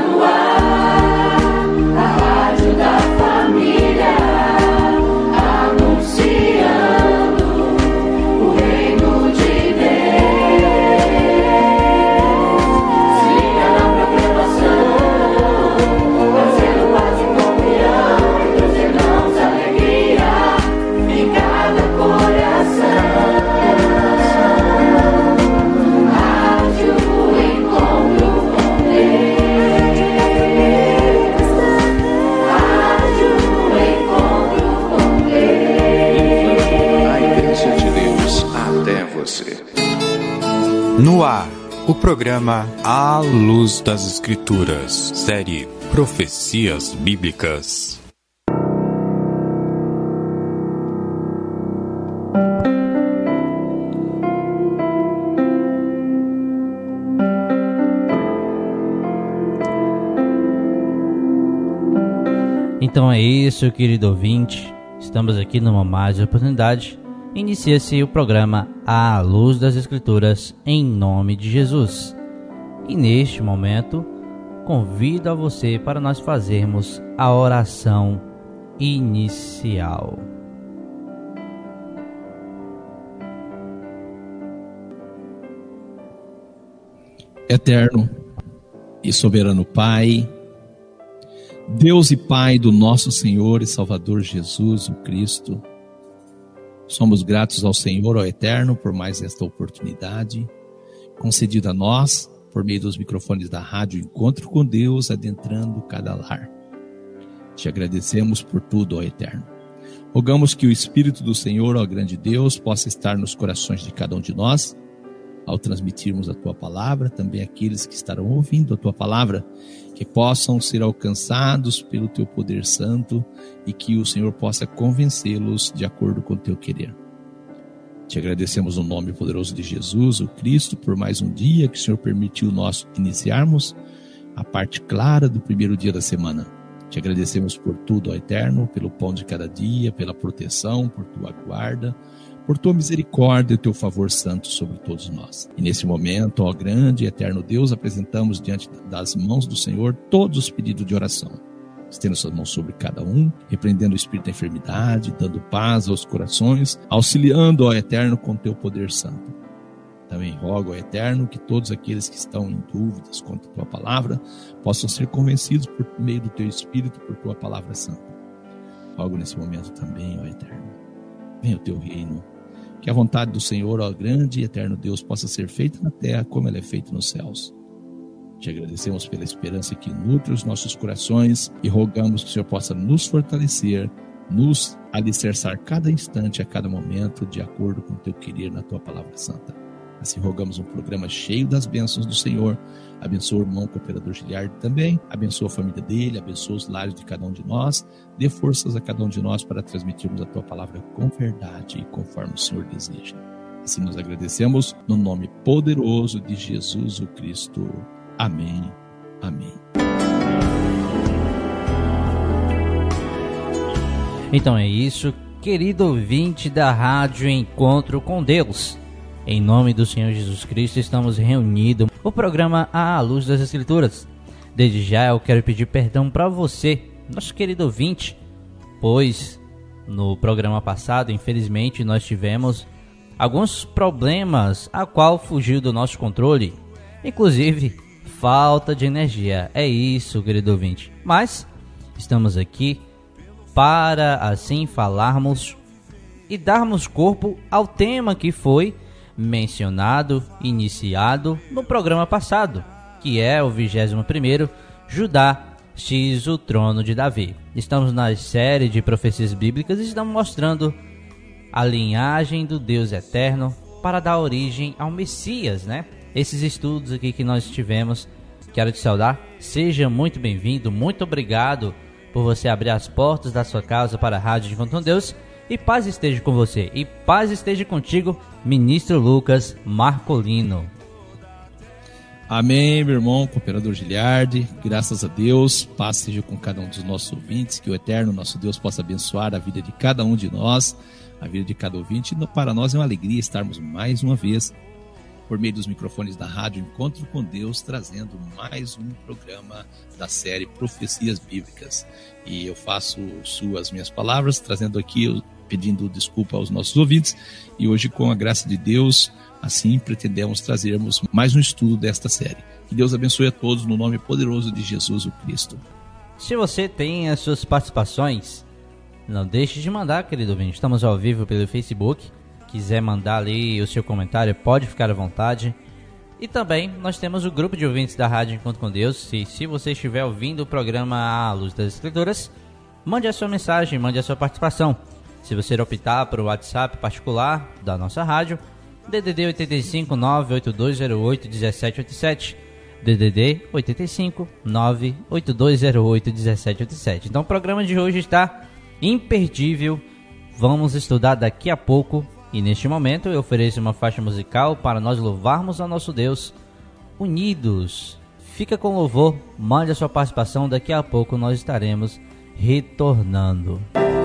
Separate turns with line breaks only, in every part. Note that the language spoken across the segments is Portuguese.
No ar, o programa À Luz das Escrituras, série Profecias Bíblicas.
Então é isso, querido ouvinte. Estamos aqui numa mais oportunidade. Inicia-se o programa À Luz das Escrituras, em nome de Jesus. E neste momento, convido a você para nós fazermos a oração inicial.
Eterno e soberano Pai, Deus e Pai do nosso Senhor e Salvador Jesus, o Cristo, somos gratos ao Senhor, ao Eterno, por mais esta oportunidade concedida a nós, por meio dos microfones da rádio Encontro com Deus, adentrando cada lar. Te agradecemos por tudo, ó Eterno. Rogamos que o Espírito do Senhor, ó grande Deus, possa estar nos corações de cada um de nós, ao transmitirmos a Tua Palavra, também aqueles que estarão ouvindo a Tua Palavra, que possam ser alcançados pelo Teu poder santo e que o Senhor possa convencê-los de acordo com o Teu querer. Te agradecemos no nome poderoso de Jesus, o Cristo, por mais um dia que o Senhor permitiu nós iniciarmos a parte clara do primeiro dia da semana. Te agradecemos por tudo, ó Eterno, pelo pão de cada dia, pela proteção, por Tua guarda, por Tua misericórdia e Teu favor santo sobre todos nós. E nesse momento, ó grande e eterno Deus, apresentamos diante das mãos do Senhor todos os pedidos de oração. Estenda suas mãos sobre cada um, repreendendo o espírito da enfermidade, dando paz aos corações, auxiliando, ó Eterno, com Teu poder santo. Também rogo, ó Eterno, que todos aqueles que estão em dúvidas quanto à Tua palavra possam ser convencidos por meio do Teu Espírito, por Tua palavra santa. Rogo nesse momento também, ó Eterno, venha o Teu reino. Que a vontade do Senhor, ó grande e eterno Deus, possa ser feita na terra como ela é feita nos céus. Te agradecemos pela esperança que nutre os nossos corações e rogamos que o Senhor possa nos fortalecer, nos alicerçar cada instante, a cada momento, de acordo com o Teu querer na Tua palavra santa. Assim rogamos um programa cheio das bênçãos do Senhor. Abençoa o irmão cooperador Giliardi também, abençoa a família dele, abençoa os lares de cada um de nós, dê forças a cada um de nós para transmitirmos a Tua palavra com verdade e conforme o Senhor deseja. Assim nós agradecemos no nome poderoso de Jesus o Cristo. Amém. Amém.
Então é isso, querido ouvinte da Rádio Encontro com Deus. Em nome do Senhor Jesus Cristo, estamos reunidos no programa À Luz das Escrituras. Desde já eu quero pedir perdão para você, nosso querido ouvinte, pois no programa passado, infelizmente, nós tivemos alguns problemas a qual fugiu do nosso controle, inclusive falta de energia. É isso, querido ouvinte. Mas estamos aqui para assim falarmos e darmos corpo ao tema que foi mencionado, iniciado no programa passado, que é o 21º, Judá X, o trono de Davi. Estamos na série de profecias bíblicas e estamos mostrando a linhagem do Deus eterno para dar origem ao Messias, né? Esses estudos aqui que nós tivemos, quero te saudar, seja muito bem-vindo, muito obrigado por você abrir as portas da sua casa para a Rádio Encontro com Deus. E paz esteja com você, e paz esteja contigo, ministro Lucas Marcolino.
Amém, meu irmão, cooperador Giliardi, graças a Deus, paz seja com cada um dos nossos ouvintes, que o eterno nosso Deus possa abençoar a vida de cada um de nós, a vida de cada ouvinte. Para nós é uma alegria estarmos mais uma vez por meio dos microfones da Rádio Encontro com Deus, trazendo mais um programa da série Profecias Bíblicas. E eu faço suas minhas palavras, trazendo aqui, pedindo desculpa aos nossos ouvintes, e hoje, com a graça de Deus, assim pretendemos trazermos mais um estudo desta série. Que Deus abençoe a todos no nome poderoso de Jesus o Cristo.
Se você tem as suas participações, não deixe de mandar, querido ouvinte. Estamos ao vivo pelo Facebook. Quiser mandar ali o seu comentário, pode ficar à vontade. E também nós temos o grupo de ouvintes da Rádio Encontro com Deus. Se você estiver ouvindo o programa À Luz das Escrituras, mande a sua mensagem, mande a sua participação. Se você optar por o WhatsApp particular da nossa rádio, DDD 85 98208 1787. DDD 85 98208 1787. Então o programa de hoje está imperdível. Vamos estudar daqui a pouco. E neste momento eu ofereço uma faixa musical para nós louvarmos ao nosso Deus unidos. Fica com louvor, mande a sua participação. Daqui a pouco nós estaremos retornando.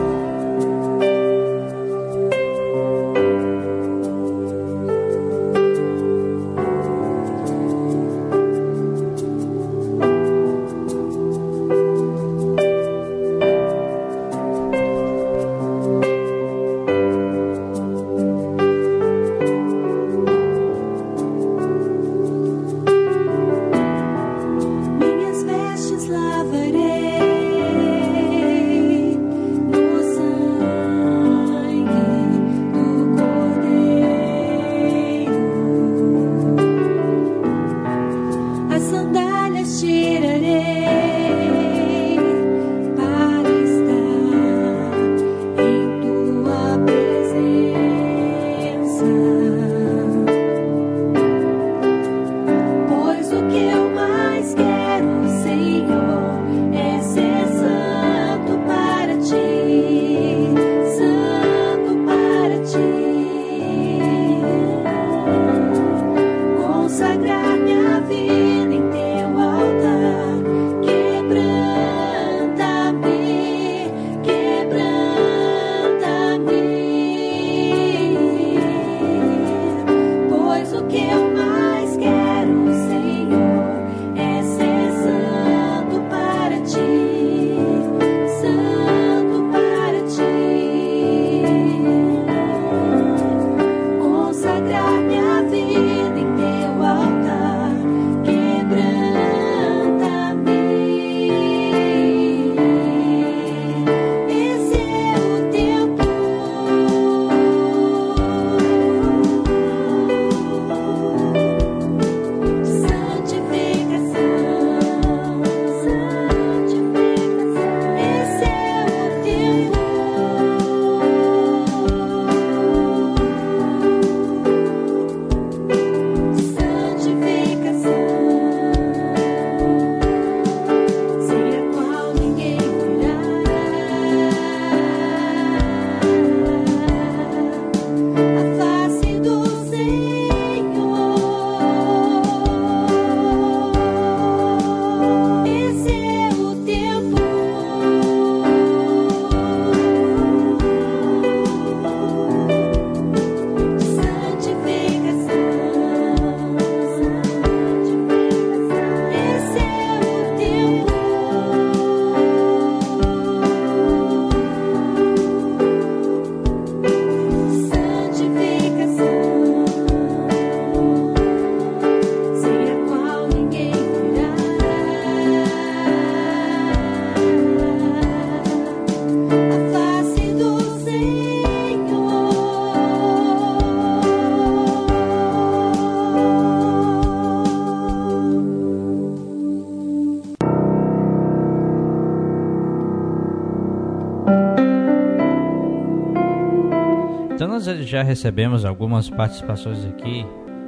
nós já recebemos algumas participações aqui.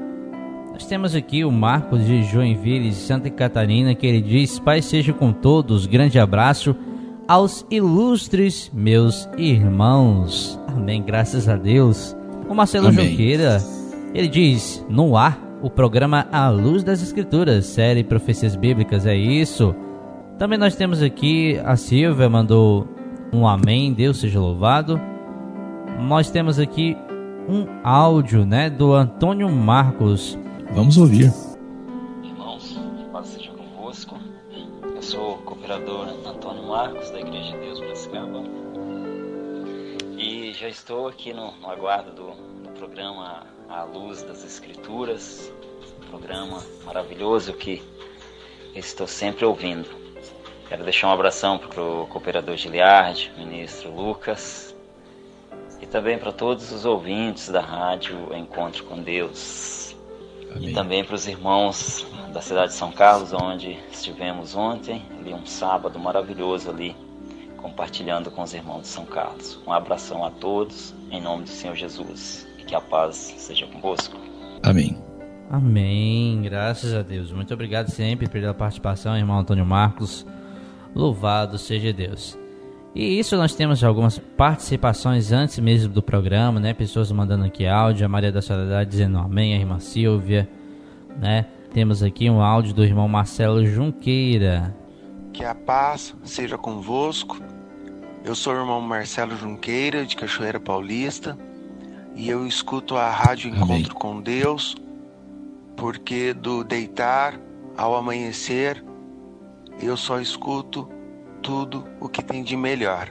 Nós temos aqui o Marcos de Joinville, Santa Catarina, que ele diz: Pai seja com todos, grande abraço aos ilustres meus irmãos. Amém, graças a Deus. O Marcelo Junqueira, ele diz: no ar, o programa À Luz das Escrituras, série Profecias Bíblicas, é isso. Também nós temos aqui, a Silvia mandou um amém, Deus seja louvado. Nós temos aqui um áudio, do Antônio Marcos.
Vamos ouvir.
Irmãos, que paz seja convosco. Eu sou o cooperador Antônio Marcos, da Igreja de Deus Piracicaba. E já estou aqui no aguardo do programa A Luz das Escrituras. Programa maravilhoso que estou sempre ouvindo. Quero deixar um abração para o cooperador Giliardi, ministro Lucas, e também para todos os ouvintes da rádio Encontro com Deus. Amém. E também para os irmãos da cidade de São Carlos, onde estivemos ontem, ali um sábado maravilhoso ali, compartilhando com os irmãos de São Carlos. Um abração a todos, em nome do Senhor Jesus, e que a paz seja convosco.
Amém.
Amém, graças a Deus. Muito obrigado sempre pela participação, irmão Antônio Marcos. Louvado seja Deus. E isso, nós temos algumas participações antes mesmo do programa, né? Pessoas mandando aqui áudio, a Maria da Soledade dizendo amém, a irmã Silvia, né? Temos aqui um áudio do irmão Marcelo Junqueira.
Que a paz seja convosco. Eu sou o irmão Marcelo Junqueira, de Cachoeira Paulista, e eu escuto a rádio Encontro com Deus, porque do deitar ao amanhecer, eu só escuto tudo o que tem de melhor.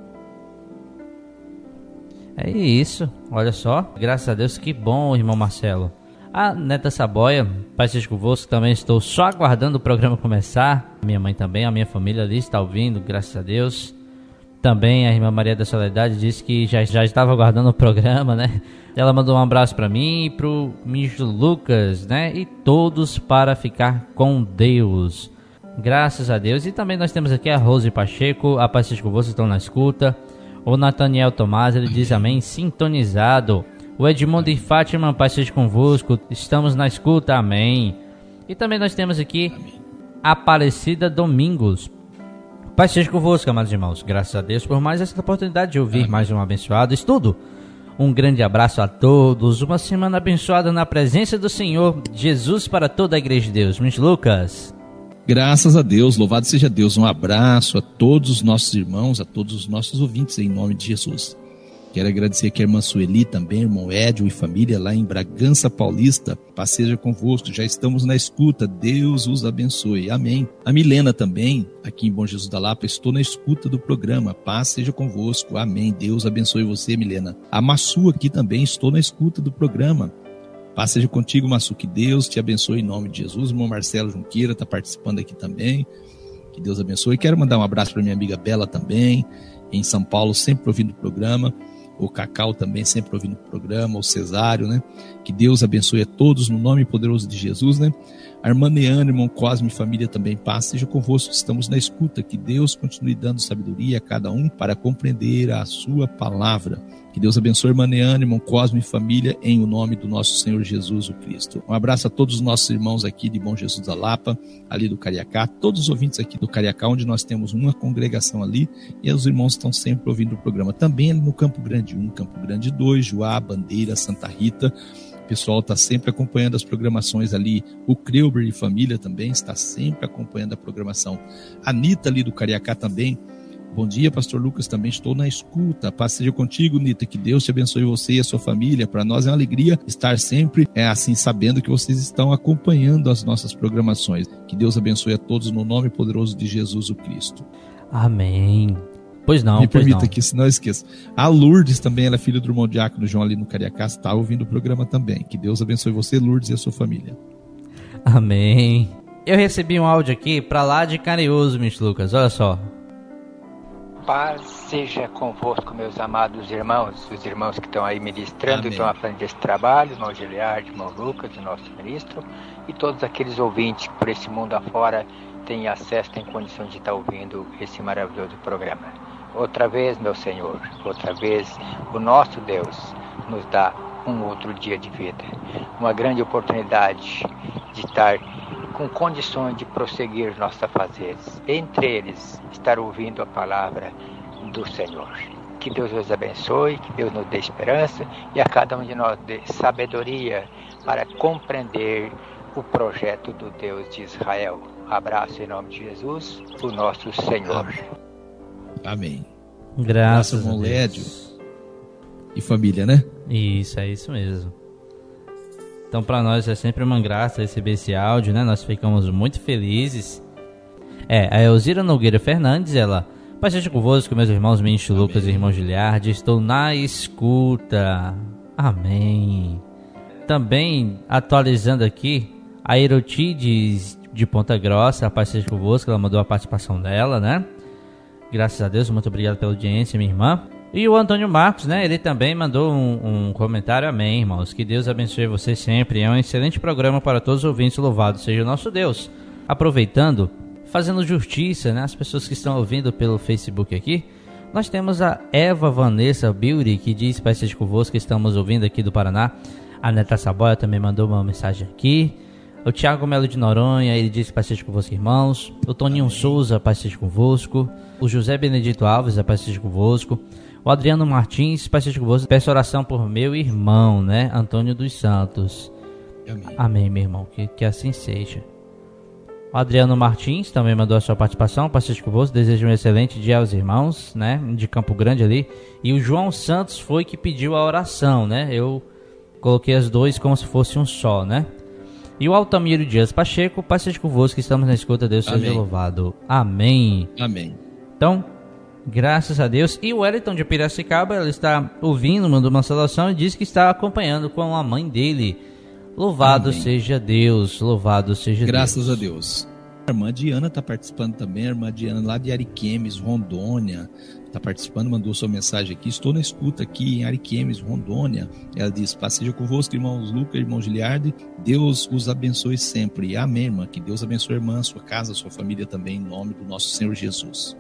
É isso, olha só, graças a Deus, que bom, irmão Marcelo. A Neta Saboia, Pai seja convosco, também estou só aguardando o programa começar. Minha mãe também, a minha família ali está ouvindo, graças a Deus. Também a irmã Maria da Soledade disse que já estava aguardando o programa, né? Ela mandou um abraço para mim e para o ministro Lucas, né? E todos para ficar com Deus. Graças a Deus. E também nós temos aqui a Rose Pacheco, a Paz seja convosco, estão na escuta. O Nathaniel Tomás, ele diz amém, sintonizado. O Edmundo e Fátima, Paz seja convosco, estamos na escuta, amém. E também nós temos aqui Aparecida Domingos. Paz seja convosco, amados irmãos. Graças a Deus por mais essa oportunidade de ouvir mais um abençoado estudo. Um grande abraço a todos. Uma semana abençoada na presença do Senhor Jesus para toda a Igreja de Deus. Ministro Lucas.
Graças a Deus, louvado seja Deus. Um abraço a todos os nossos irmãos, a todos os nossos ouvintes, em nome de Jesus. Quero agradecer aqui a irmã Sueli também, irmão Édio e família lá em Bragança Paulista. Paz seja convosco, já estamos na escuta, Deus os abençoe, amém. A Milena também, aqui em Bom Jesus da Lapa, estou na escuta do programa, paz seja convosco, amém. Deus abençoe você, Milena. A Massu aqui também, estou na escuta do programa. Paz seja contigo, Massu, que Deus te abençoe em nome de Jesus. O irmão Marcelo Junqueira está participando aqui também, que Deus abençoe. Quero mandar um abraço para minha amiga Bela também, em São Paulo, sempre ouvindo o programa. O Cacau também sempre ouvindo o programa, o Cesário, né? Que Deus abençoe a todos no nome poderoso de Jesus, né? A irmã Neane, irmão Cosme e família também, paz seja convosco, estamos na escuta, que Deus continue dando sabedoria a cada um para compreender a sua palavra. Que Deus abençoe a irmã Neane, irmão Cosme e família, em o nome do nosso Senhor Jesus o Cristo. Um abraço a todos os nossos irmãos aqui de Bom Jesus da Lapa, ali do Cariacá, todos os ouvintes aqui do Cariacá, onde nós temos uma congregação ali, e os irmãos estão sempre ouvindo o programa. Também ali no Campo Grande 1, Campo Grande 2, Juá, Bandeira, Santa Rita. O pessoal está sempre acompanhando as programações ali. O Creuber e família também está sempre acompanhando a programação. A Nita ali do Cariacá também. Bom dia, pastor Lucas, também estou na escuta. Paz seja contigo, Nita, que Deus te abençoe você e a sua família. Para nós é uma alegria estar sempre assim, sabendo que vocês estão acompanhando as nossas programações. Que Deus abençoe a todos no nome poderoso de Jesus o Cristo.
Amém. Pois não,
me permita aqui, senão eu esqueço. A Lourdes também, ela é filha do irmão diácono João ali no Cariacá, está ouvindo o programa também. Que Deus abençoe você, Lourdes, e a sua família.
Amém. Eu recebi um áudio aqui para lá de Carinhoso, ministro Lucas, olha só.
Paz seja convosco, meus amados irmãos, os irmãos que estão aí ministrando, que estão à frente desse trabalho, irmão Giliardi, irmão Lucas, o nosso ministro, e todos aqueles ouvintes que por esse mundo afora têm acesso, têm condição de estar ouvindo esse maravilhoso programa. Outra vez, meu Senhor, outra vez, o nosso Deus nos dá um outro dia de vida, uma grande oportunidade de estar com condições de prosseguir nossos afazeres, entre eles, estar ouvindo a palavra do Senhor. Que Deus nos abençoe, que Deus nos dê esperança e a cada um de nós dê sabedoria para compreender o projeto do Deus de Israel. Abraço em nome de Jesus, o nosso Senhor.
Amém.
Graças a
Deus. Lédio e família, né?
Isso, é isso mesmo. Então, para nós é sempre uma graça receber esse áudio, né? Nós ficamos muito felizes. A Elzira Nogueira Fernandes, ela... Pai seja convosco, meus irmãos Ministro Lucas e irmão Giliardi, estou na escuta. Amém. Também, atualizando aqui, a Erotides de Ponta Grossa, a Pai seja convosco, ela mandou a participação dela, né? Graças a Deus, muito obrigado pela audiência, minha irmã. E o Antônio Marcos, né? Ele também mandou um comentário. Amém, irmãos. Que Deus abençoe você sempre. É um excelente programa para todos os ouvintes. Louvado seja o nosso Deus. Aproveitando, fazendo justiça, né? As pessoas que estão ouvindo pelo Facebook aqui. Nós temos a Eva Vanessa Beauty, que diz: Pai seja convosco, que estamos ouvindo aqui do Paraná. A Neta Saboia também mandou uma mensagem aqui. O Thiago Melo de Noronha, ele diz: Pai seja convosco, irmãos. O Toninho Souza, Pai seja convosco. O José Benedito Alves, Pai seja convosco. O Adriano Martins, Pai seja convosco. Peço oração por meu irmão, né? Antônio dos Santos. Amém, meu irmão. Que assim seja. O Adriano Martins também mandou a sua participação. Pai seja convosco. Desejo um excelente dia aos irmãos, né? De Campo Grande ali. E o João Santos foi que pediu a oração, né? Eu coloquei as duas como se fosse um só, né? E o Altamiro Dias Pacheco, Pai seja convosco, que estamos na escuta, Deus seja louvado. Amém.
Amém.
Então, graças a Deus. E o Wellington de Piracicaba, ele está ouvindo, mandou uma saudação e disse que está acompanhando com a mãe dele. Louvado seja Deus, louvado seja
Graças
Deus.
a Deus. A irmã Diana está participando também, a irmã Diana lá de Ariquemes, Rondônia, está participando, mandou sua mensagem aqui. Estou na escuta aqui em Ariquemes, Rondônia. Ela diz: Paz seja convosco, irmãos Lucas, irmão Giliardi. Deus os abençoe sempre. Amém, irmã. Que Deus abençoe a irmã, sua casa, sua família também, em nome do nosso Senhor Jesus.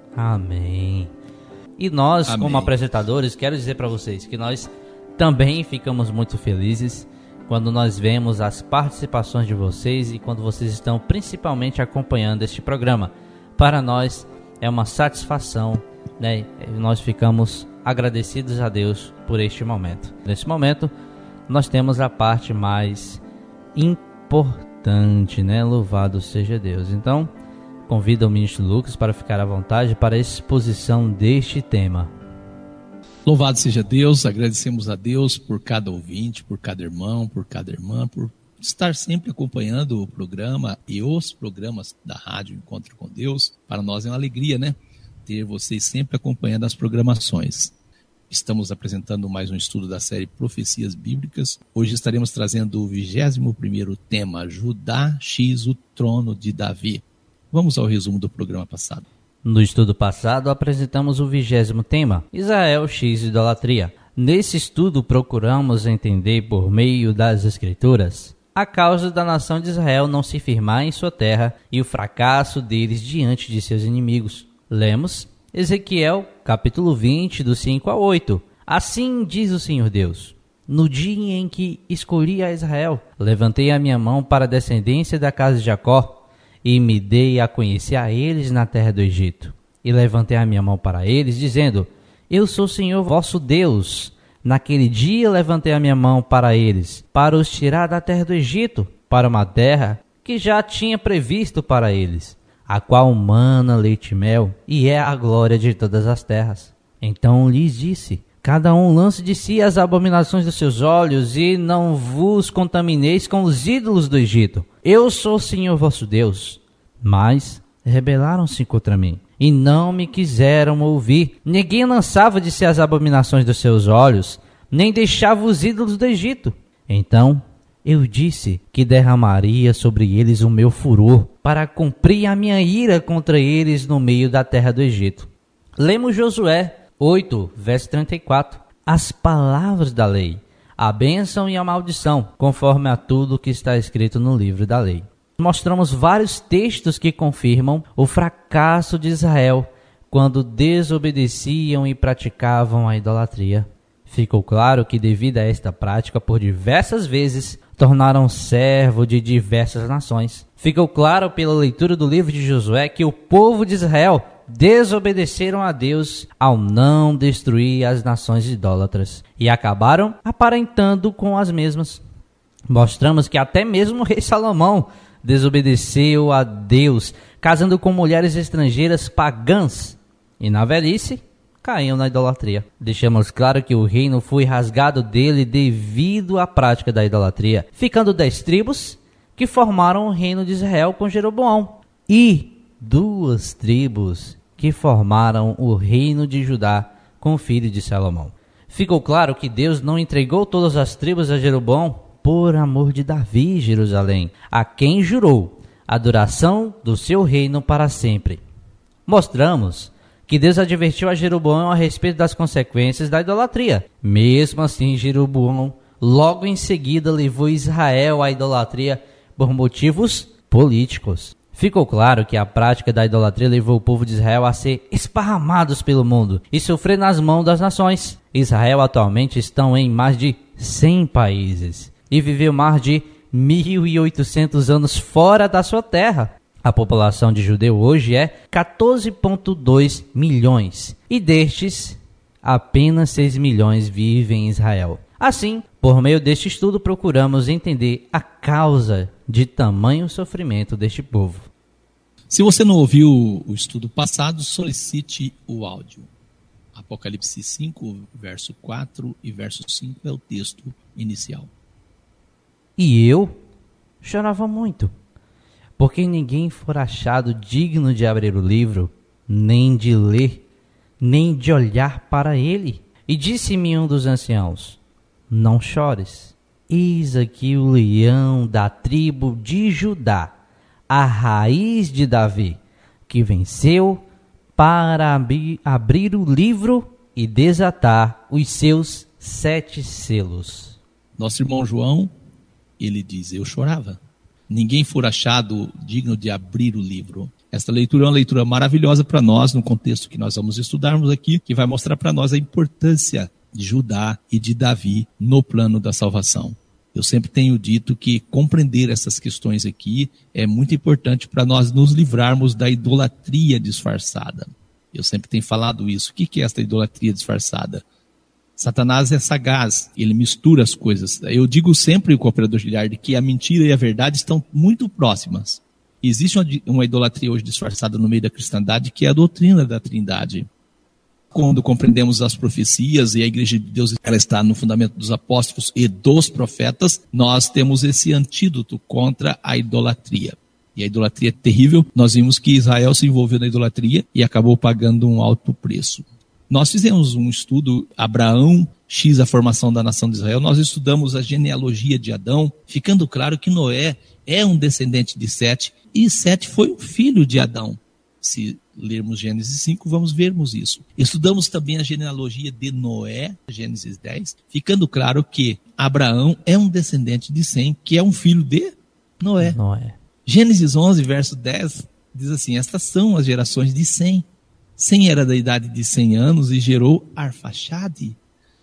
Amém. E nós, como apresentadores, quero dizer para vocês que nós também ficamos muito felizes quando nós vemos as participações de vocês e quando vocês estão principalmente acompanhando este programa. Para nós é uma satisfação, né? Nós ficamos agradecidos a Deus por este momento. Nesse momento, nós temos a parte mais importante, né? Louvado seja Deus. Então, convido o ministro Lucas para ficar à vontade para a exposição deste tema.
Louvado seja Deus, agradecemos a Deus por cada ouvinte, por cada irmão, por cada irmã, por estar sempre acompanhando o programa e os programas da Rádio Encontro com Deus. Para nós é uma alegria, né? Ter vocês sempre acompanhando as programações. Estamos apresentando mais um estudo da série Profecias Bíblicas. Hoje estaremos trazendo o 21º tema, Judá x o trono de Davi. Vamos ao resumo do programa passado.
No estudo passado, apresentamos o 20º tema, Israel x idolatria. Nesse estudo, procuramos entender, por meio das Escrituras, a causa da nação de Israel não se firmar em sua terra e o fracasso deles diante de seus inimigos. Lemos Ezequiel, capítulo 20, do 5 a 8. Assim diz o Senhor Deus: no dia em que escolhi a Israel, levantei a minha mão para a descendência da casa de Jacó, e me dei a conhecer a eles na terra do Egito. E levantei a minha mão para eles, dizendo: eu sou o Senhor vosso Deus. Naquele dia levantei a minha mão para eles, para os tirar da terra do Egito, para uma terra que já tinha previsto para eles, a qual mana leite e mel, e é a glória de todas as terras. Então lhes disse: cada um lance de si as abominações dos seus olhos, e não vos contamineis com os ídolos do Egito. Eu sou o Senhor vosso Deus. Mas rebelaram-se contra mim, e não me quiseram ouvir. Ninguém lançava de si as abominações dos seus olhos, nem deixava os ídolos do Egito. Então eu disse que derramaria sobre eles o meu furor, para cumprir a minha ira contra eles no meio da terra do Egito. Lemos Josué 8, verso 34. As palavras da lei, a bênção e a maldição, conforme a tudo que está escrito no livro da lei. Mostramos vários textos que confirmam o fracasso de Israel quando desobedeciam e praticavam a idolatria. Ficou claro que, devido a esta prática, por diversas vezes, tornaram servo de diversas nações. Ficou claro pela leitura do livro de Josué que o povo de Israel desobedeceram a Deus ao não destruir as nações idólatras e acabaram aparentando com as mesmas. Mostramos que até mesmo o rei Salomão desobedeceu a Deus, casando com mulheres estrangeiras pagãs, e na velhice caíam na idolatria. Deixamos claro que o reino foi rasgado dele devido à prática da idolatria, ficando 10 tribos que formaram o reino de Israel com Jeroboão e 2 tribos que formaram o reino de Judá com o filho de Salomão. Ficou claro que Deus não entregou todas as tribos a Jeroboão por amor de Davi, Jerusalém, a quem jurou a duração do seu reino para sempre. Mostramos que Deus advertiu a Jeroboão a respeito das consequências da idolatria. Mesmo assim, Jeroboão logo em seguida levou Israel à idolatria por motivos políticos. Ficou claro que a prática da idolatria levou o povo de Israel a ser esparramados pelo mundo e sofrer nas mãos das nações. Israel atualmente está em mais de 100 países e viveu mais de 1.800 anos fora da sua terra. A população de judeu hoje é 14,2 milhões e destes, apenas 6 milhões vivem em Israel. Assim, por meio deste estudo, procuramos entender a causa de tamanho sofrimento deste povo.
Se você não ouviu o estudo passado, solicite o áudio. Apocalipse 5, verso 4 e verso 5 é o texto inicial.
E eu chorava muito, porque ninguém for achado digno de abrir o livro, nem de ler, nem de olhar para ele. E disse-me um dos anciãos: não chores, eis aqui o leão da tribo de Judá, a raiz de Davi, que venceu para abrir o livro e desatar os seus 7 selos.
Nosso irmão João, ele diz: eu chorava. Ninguém for achado digno de abrir o livro. Esta leitura é uma leitura maravilhosa para nós, no contexto que nós vamos estudarmos aqui, que vai mostrar para nós a importância de Judá e de Davi no plano da salvação. Eu sempre tenho dito que compreender essas questões aqui é muito importante para nós nos livrarmos da idolatria disfarçada. Eu sempre tenho falado isso. O que é esta idolatria disfarçada? Satanás é sagaz, ele mistura as coisas. Eu digo sempre, com o operador Giliardi, que a mentira e a verdade estão muito próximas. Existe uma idolatria hoje disfarçada no meio da cristandade, que é a doutrina da Trindade. Quando compreendemos as profecias e a Igreja de Deus ela está no fundamento dos apóstolos e dos profetas, nós temos esse antídoto contra a idolatria. E a idolatria é terrível. Nós vimos que Israel se envolveu na idolatria e acabou pagando um alto preço. Nós fizemos um estudo, Abraão, a formação da nação de Israel. Nós estudamos a genealogia de Adão, ficando claro que Noé é um descendente de Sete, e Sete foi um filho de Adão. Se lermos Gênesis 5, vamos vermos isso. Estudamos também a genealogia de Noé, Gênesis 10, ficando claro que Abraão é um descendente de Sem, que é um filho de Noé. Gênesis 11, verso 10, diz assim: estas são as gerações de Sem. Sem era da idade de 100 anos e gerou Arfaxade.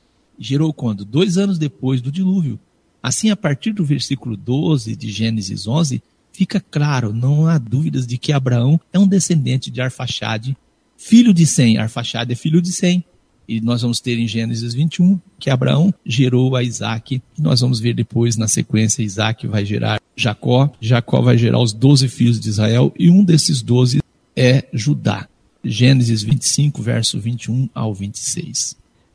Gerou quando? 2 anos depois do dilúvio. Assim, a partir do versículo 12 de Gênesis 11, fica claro, não há dúvidas de que Abraão é um descendente de Arfaxade, filho de Sem. Arfaxade é filho de Sem. E nós vamos ter em Gênesis 21 que Abraão gerou a Isaac. E nós vamos ver depois, na sequência, Isaac vai gerar Jacó. Jacó vai gerar os 12 filhos de Israel e um desses 12 é Judá. Gênesis 25, verso 21 ao 26.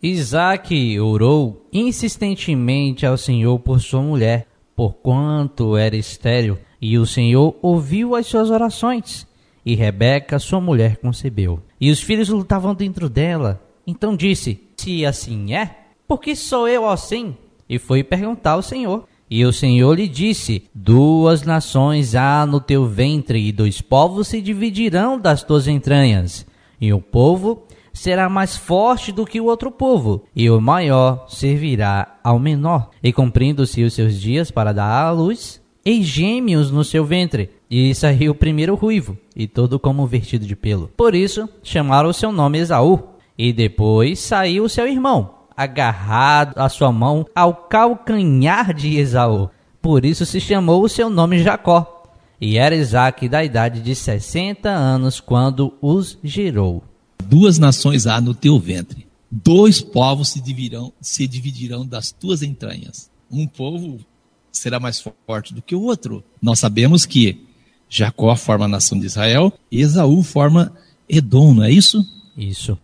Isaac orou insistentemente ao Senhor por sua mulher, porquanto era estéril, e o Senhor ouviu as suas orações. E Rebeca, sua mulher, concebeu. E os filhos lutavam dentro dela. Então disse: se assim é, por que sou eu assim? E foi perguntar ao Senhor. E o Senhor lhe disse: 2 nações há no teu ventre, e 2 povos se dividirão das tuas entranhas. E um povo será mais forte do que o outro povo, e o maior servirá ao menor. E cumprindo-se os seus dias para dar à luz, eis gêmeos no seu ventre. E saiu o primeiro ruivo, e todo como vestido de pelo. Por isso chamaram o seu nome Esaú. E depois saiu o seu irmão, agarrado a sua mão ao calcanhar de Esaú. Por isso se chamou o seu nome Jacó. E era Isaque da idade de 60 anos quando os gerou.
2 nações há no teu ventre. 2 povos se dividirão das tuas entranhas. Um povo será mais forte do que o outro. Nós sabemos que Jacó forma a nação de Israel e Esaú forma Edom, não é isso?
Isso.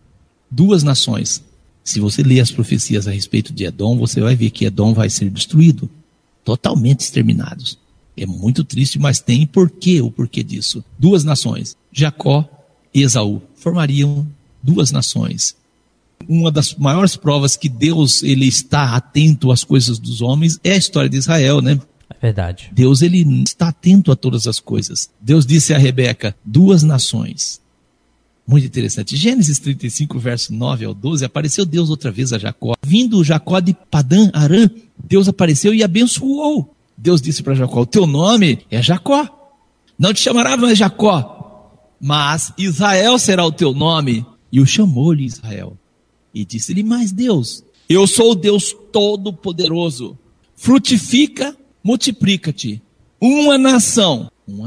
duas nações. Se você ler as profecias a respeito de Edom, você vai ver que Edom vai ser destruído, totalmente exterminados. É muito triste, mas tem porquê, o porquê disso. Duas nações, Jacó e Esaú, formariam duas nações. Uma das maiores provas que Deus ele está atento às coisas dos homens é a história de Israel, né?
É verdade.
Deus ele está atento a todas as coisas. Deus disse a Rebeca, duas nações. Muito interessante. Gênesis 35, verso 9 ao 12, apareceu Deus outra vez a Jacó. Vindo Jacó de Padã Arã, Deus apareceu e abençoou. Deus disse para Jacó, o teu nome é Jacó. Não te chamará mais Jacó, mas Israel será o teu nome. E o chamou-lhe Israel. E disse-lhe mais Deus, eu sou o Deus Todo-Poderoso. Frutifica, multiplica-te. Uma nação.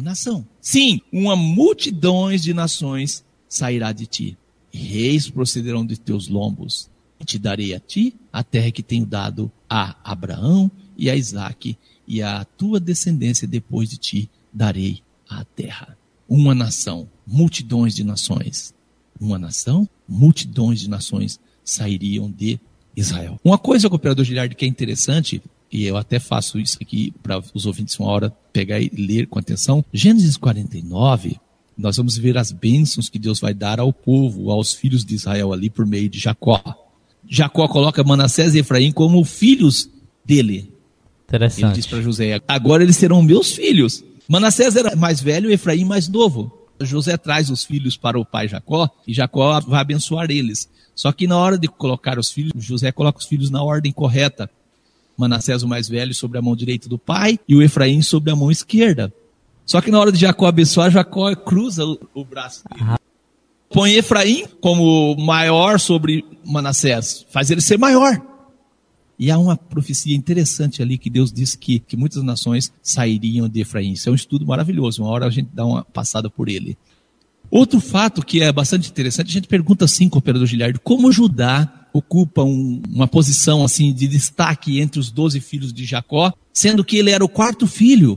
Sim, uma multidões de nações sairá de ti. Reis procederão de teus lombos. E te darei a ti a terra que tenho dado a Abraão e a Isaque, e a tua descendência depois de ti darei a terra. Uma nação, multidões de nações. Uma nação, multidões de nações sairiam de Israel. Uma coisa, cooperador Giliardi, que é interessante, e eu até faço isso aqui para os ouvintes uma hora pegar e ler com atenção. Gênesis 49, nós vamos ver as bênçãos que Deus vai dar ao povo, aos filhos de Israel ali por meio de Jacó. Jacó coloca Manassés e Efraim como filhos dele.
Interessante.
Ele diz para José, agora eles serão meus filhos. Manassés era mais velho e Efraim mais novo. José traz os filhos para o pai Jacó e Jacó vai abençoar eles. Só que na hora de colocar os filhos, José coloca os filhos na ordem correta. Manassés, o mais velho, sobre a mão direita do pai e o Efraim sobre a mão esquerda. Só que na hora de Jacó abençoar, Jacó cruza o braço dele. Põe Efraim como maior sobre Manassés, faz ele ser maior. E há uma profecia interessante ali que Deus disse que muitas nações sairiam de Efraim. Isso é um estudo maravilhoso, uma hora a gente dá uma passada por ele. Outro fato que é bastante interessante, a gente pergunta assim, cooperador Giliardi, como Judá ocupa uma posição assim de destaque entre os 12 filhos de Jacó, sendo que ele era o quarto filho.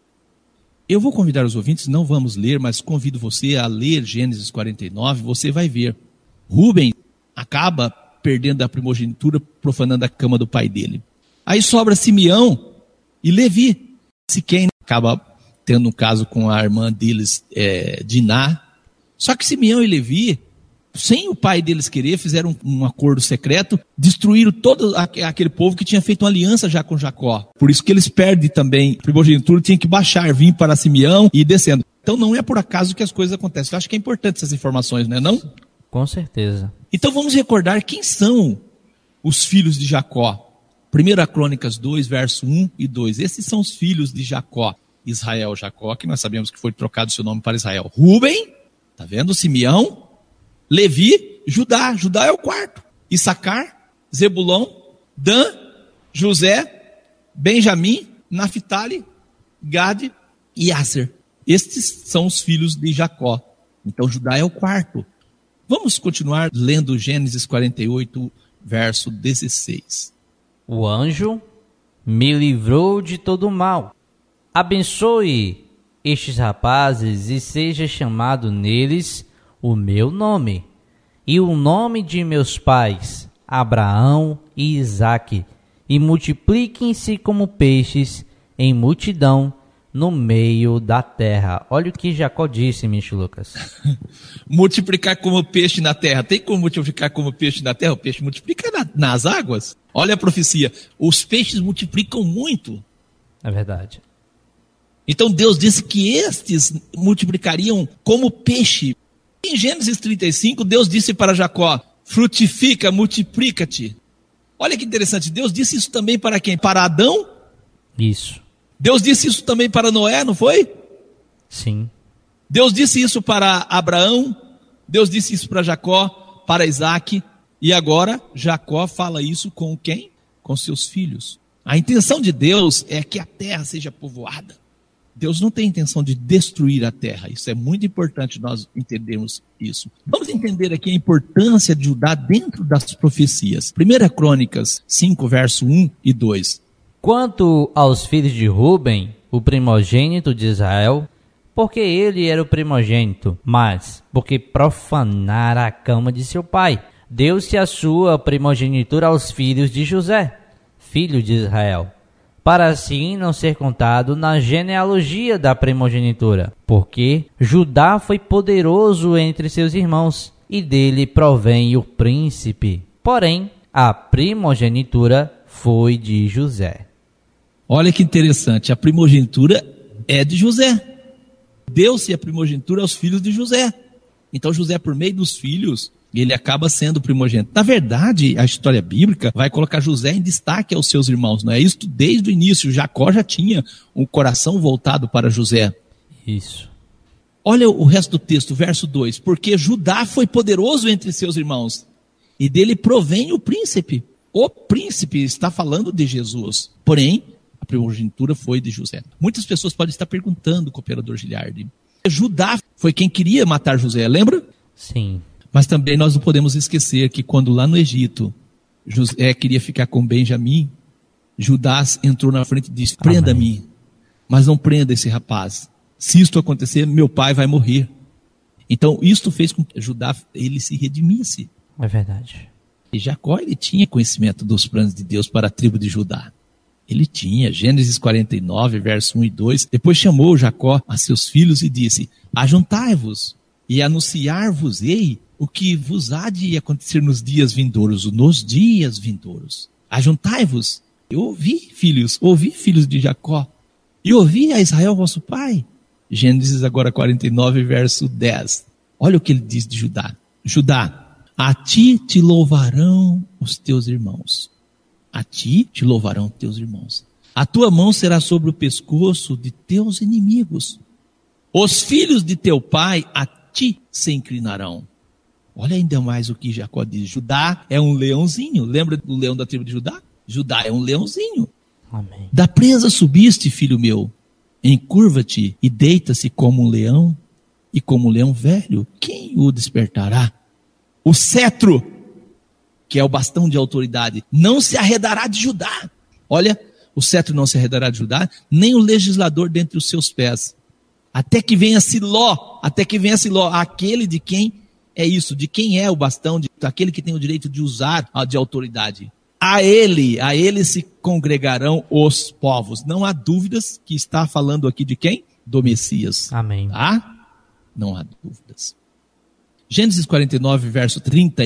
Eu vou convidar os ouvintes, não vamos ler, mas convido você a ler Gênesis 49, você vai ver. Rúben acaba perdendo a primogenitura, profanando a cama do pai dele. Aí sobra Simeão e Levi. Siquém acaba tendo um caso com a irmã deles, Diná. Só que Simeão e Levi, sem o pai deles querer, fizeram um acordo secreto, destruíram todo aquele povo que tinha feito uma aliança já com Jacó. Por isso que eles perdem também a primogenitura, tinham que baixar, vir para Simeão e ir descendo. Então não é por acaso que as coisas acontecem. Eu acho que é importante essas informações, não é não?
Com certeza.
Então vamos recordar quem são os filhos de Jacó. 1 Crônicas 2, verso 1 e 2. Esses são os filhos de Jacó. Israel, Jacó, que nós sabemos que foi trocado seu nome para Israel. Rúben, tá vendo? Simeão, Levi, Judá. Judá é o quarto. Issacar, Zebulon, Dan, José, Benjamim, Naphtali, Gade e Asser. Estes são os filhos de Jacó. Então Judá é o quarto. Vamos continuar lendo Gênesis 48, verso 16.
O anjo me livrou de todo mal. Abençoe estes rapazes e seja chamado neles o meu nome e o nome de meus pais, Abraão e Isaque, e multipliquem-se como peixes em multidão no meio da terra. Olha o que Jacó disse, Micho Lucas.
Multiplicar como peixe na terra. Tem como multiplicar como peixe na terra? O peixe multiplica nas águas. Olha a profecia. Os peixes multiplicam muito.
É verdade.
Então Deus disse que estes multiplicariam como peixe. Em Gênesis 35, Deus disse para Jacó, frutifica, multiplica-te. Olha que interessante, Deus disse isso também para quem? Para Adão?
Isso.
Deus disse isso também para Noé, não foi?
Sim.
Deus disse isso para Abraão, Deus disse isso para Jacó, para Isaque, e agora Jacó fala isso com quem? Com seus filhos. A intenção de Deus é que a terra seja povoada. Deus não tem intenção de destruir a terra. Isso é muito importante nós entendermos isso. Vamos entender aqui a importância de Judá dentro das profecias. 1 Crônicas 5, verso 1 e 2.
Quanto aos filhos de Rúben, o primogênito de Israel, porque ele era o primogênito, mas porque profanara a cama de seu pai, deu-se a sua primogenitura aos filhos de José, filho de Israel, para assim não ser contado na genealogia da primogenitura, porque Judá foi poderoso entre seus irmãos, e dele provém o príncipe. Porém, a primogenitura foi de José.
Olha que interessante, a primogenitura é de José. Deu-se a primogenitura aos filhos de José. Então José, por meio dos filhos, ele acaba sendo primogênito. Na verdade, a história bíblica vai colocar José em destaque aos seus irmãos. Não é isso? Desde o início, Jacó já tinha um coração voltado para José.
Isso.
Olha o resto do texto, verso 2. Porque Judá foi poderoso entre seus irmãos, e dele provém o príncipe. O príncipe está falando de Jesus. Porém, a primogenitura foi de José. Muitas pessoas podem estar perguntando, cooperador Giliardi, Judá foi quem queria matar José, lembra?
Sim.
Mas também nós não podemos esquecer que quando lá no Egito, José queria ficar com Benjamim, Judá entrou na frente e disse, prenda-me, mas não prenda esse rapaz. Se isto acontecer, meu pai vai morrer. Então, isto fez com que Judá ele se redimisse.
É verdade.
E Jacó, ele tinha conhecimento dos planos de Deus para a tribo de Judá. Ele tinha, Gênesis 49, verso 1 e 2. Depois chamou Jacó a seus filhos e disse, ajuntai-vos e anunciar-vos-ei o que vos há de acontecer nos dias vindouros. Nos dias vindouros. Ajuntai-vos. Eu ouvi, filhos de Jacó. E ouvi a Israel, vosso pai. Gênesis agora 49, verso 10. Olha o que ele diz de Judá. Judá, a ti te louvarão os teus irmãos. A ti te louvarão teus irmãos. A tua mão será sobre o pescoço de teus inimigos. Os filhos de teu pai a ti se inclinarão. Olha ainda mais o que Jacó diz. Judá é um leãozinho. Lembra do leão da tribo de Judá? Judá é um leãozinho.
Amém.
Da presa subiste, filho meu. Encurva-te e deita-se como um leão e como um leão velho. Quem o despertará? O cetro, que é o bastão de autoridade, não se arredará de Judá. Olha, o cetro não se arredará de Judá, nem o legislador dentre os seus pés. Até que venha Siló, aquele de quem é isso, de quem é o bastão, aquele que tem o direito de usar de autoridade. A ele se congregarão os povos. Não há dúvidas que está falando aqui de quem? Do Messias.
Amém.
Tá? Não há dúvidas. Gênesis 49, verso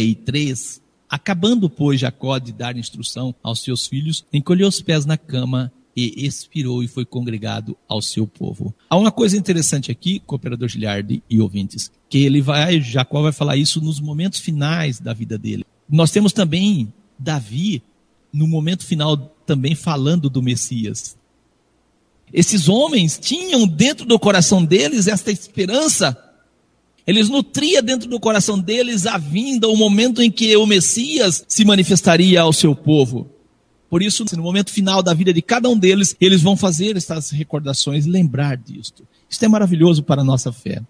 33. Acabando, pois, Jacó de dar instrução aos seus filhos, encolheu os pés na cama e expirou e foi congregado ao seu povo. Há uma coisa interessante aqui, cooperador Giliardi e ouvintes, que Jacó vai falar isso nos momentos finais da vida dele. Nós temos também Davi, no momento final, também falando do Messias. Esses homens tinham dentro do coração deles esta esperança. Eles nutriam dentro do coração deles a vinda, o momento em que o Messias se manifestaria ao seu povo. Por isso, no momento final da vida de cada um deles, eles vão fazer essas recordações, lembrar disto. Isso é maravilhoso para a nossa fé.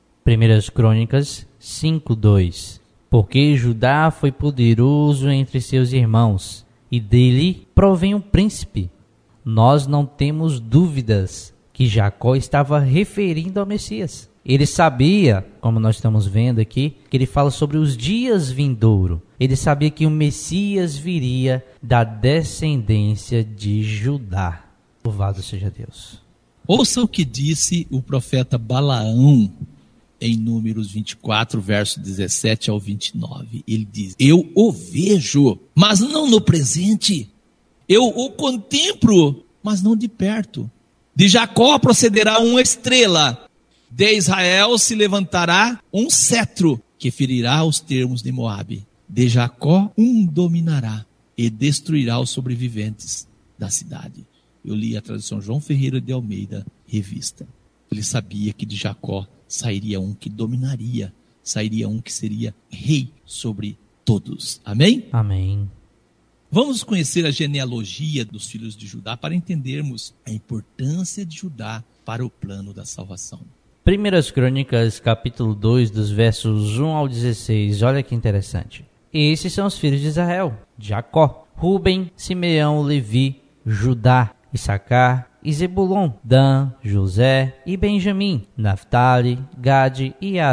1 Crônicas 5:2. Porque Judá foi poderoso entre seus irmãos, e dele provém um príncipe. Nós não temos dúvidas que Jacó estava referindo ao Messias. Ele sabia, como nós estamos vendo aqui, que ele fala sobre os dias vindouros. Ele sabia que o Messias viria da descendência de Judá. Louvado seja Deus.
Ouça o que disse o profeta Balaão em Números 24, verso 17 ao 29. Ele diz, eu o vejo, mas não no presente. Eu o contemplo, mas não de perto. De Jacó procederá uma estrela. De Israel se levantará um cetro que ferirá os termos de Moabe. De Jacó um dominará e destruirá os sobreviventes da cidade. Eu li a tradução João Ferreira de Almeida, revista. Ele sabia que de Jacó sairia um que dominaria, sairia um que seria rei sobre todos. Amém?
Amém.
Vamos conhecer a genealogia dos filhos de Judá para entendermos a importância de Judá para o plano da salvação.
1 Crônicas, capítulo 2, dos versos 1 ao 16. Olha que interessante. Esses são os filhos de Israel: Jacó, Ruben, Simeão, Levi, Judá, Issacar e Zebulon, Dan, José e Benjamim, Naftali, Gade e Aser.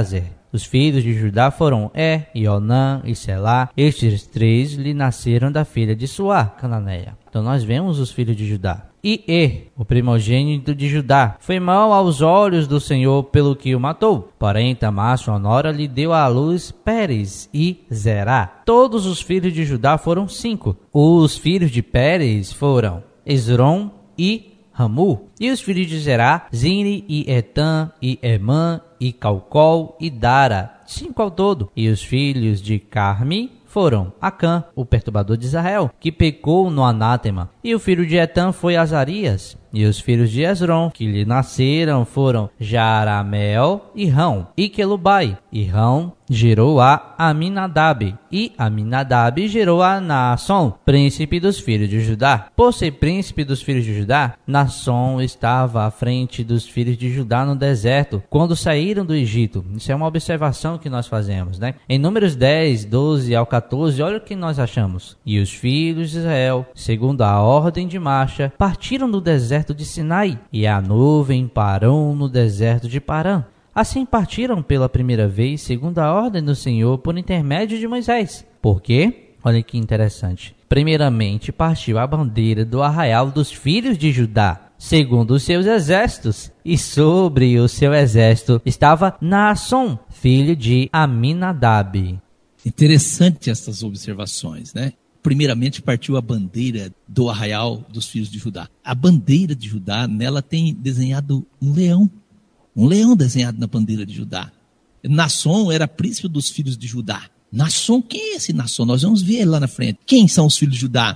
Os filhos de Judá foram e Onã e Selá. Estes 3 lhe nasceram da filha de Suá, cananeia. Então nós vemos os filhos de Judá. E, o primogênito de Judá, foi mau aos olhos do Senhor, pelo que o matou. Porém, Tamar, sua nora, lhe deu à luz Pérez e Zerá. Todos os filhos de Judá foram 5. Os filhos de Pérez foram Esrom e Ramu. E os filhos de Zerá, Zine e Etan e Emã e Calcol e Dara, 5 ao todo. E os filhos de Carmi foram Acã, o perturbador de Israel, que pecou no anátema. E o filho de Etan foi Azarias. E os filhos de Esrom, que lhe nasceram, foram Jaramel e Rão e Quelubai. E Rão gerou a Aminadab. E Aminadab gerou a Naasson, príncipe dos filhos de Judá. Por ser príncipe dos filhos de Judá, Naasson estava à frente dos filhos de Judá no deserto, quando saíram do Egito. Isso é uma observação que nós fazemos, né? Em Números 10, 12 ao 14, olha o que nós achamos. E os filhos de Israel, segundo a ordem de marcha, partiram do deserto de Sinai, e a nuvem parou no deserto de Parã. Assim partiram pela primeira vez, segundo a ordem do Senhor, por intermédio de Moisés. Por quê? Olha que interessante. Primeiramente partiu a bandeira do arraial dos filhos de Judá, segundo os seus exércitos, e sobre o seu exército estava Naasson, filho de Aminadab.
Interessante essas observações, né? Primeiramente partiu a bandeira do arraial dos filhos de Judá. A bandeira de Judá, nela tem desenhado um leão. Um leão desenhado na bandeira de Judá. Naasson era príncipe dos filhos de Judá. Naasson, quem é esse Naasson? Nós vamos ver lá na frente. Quem são os filhos de Judá?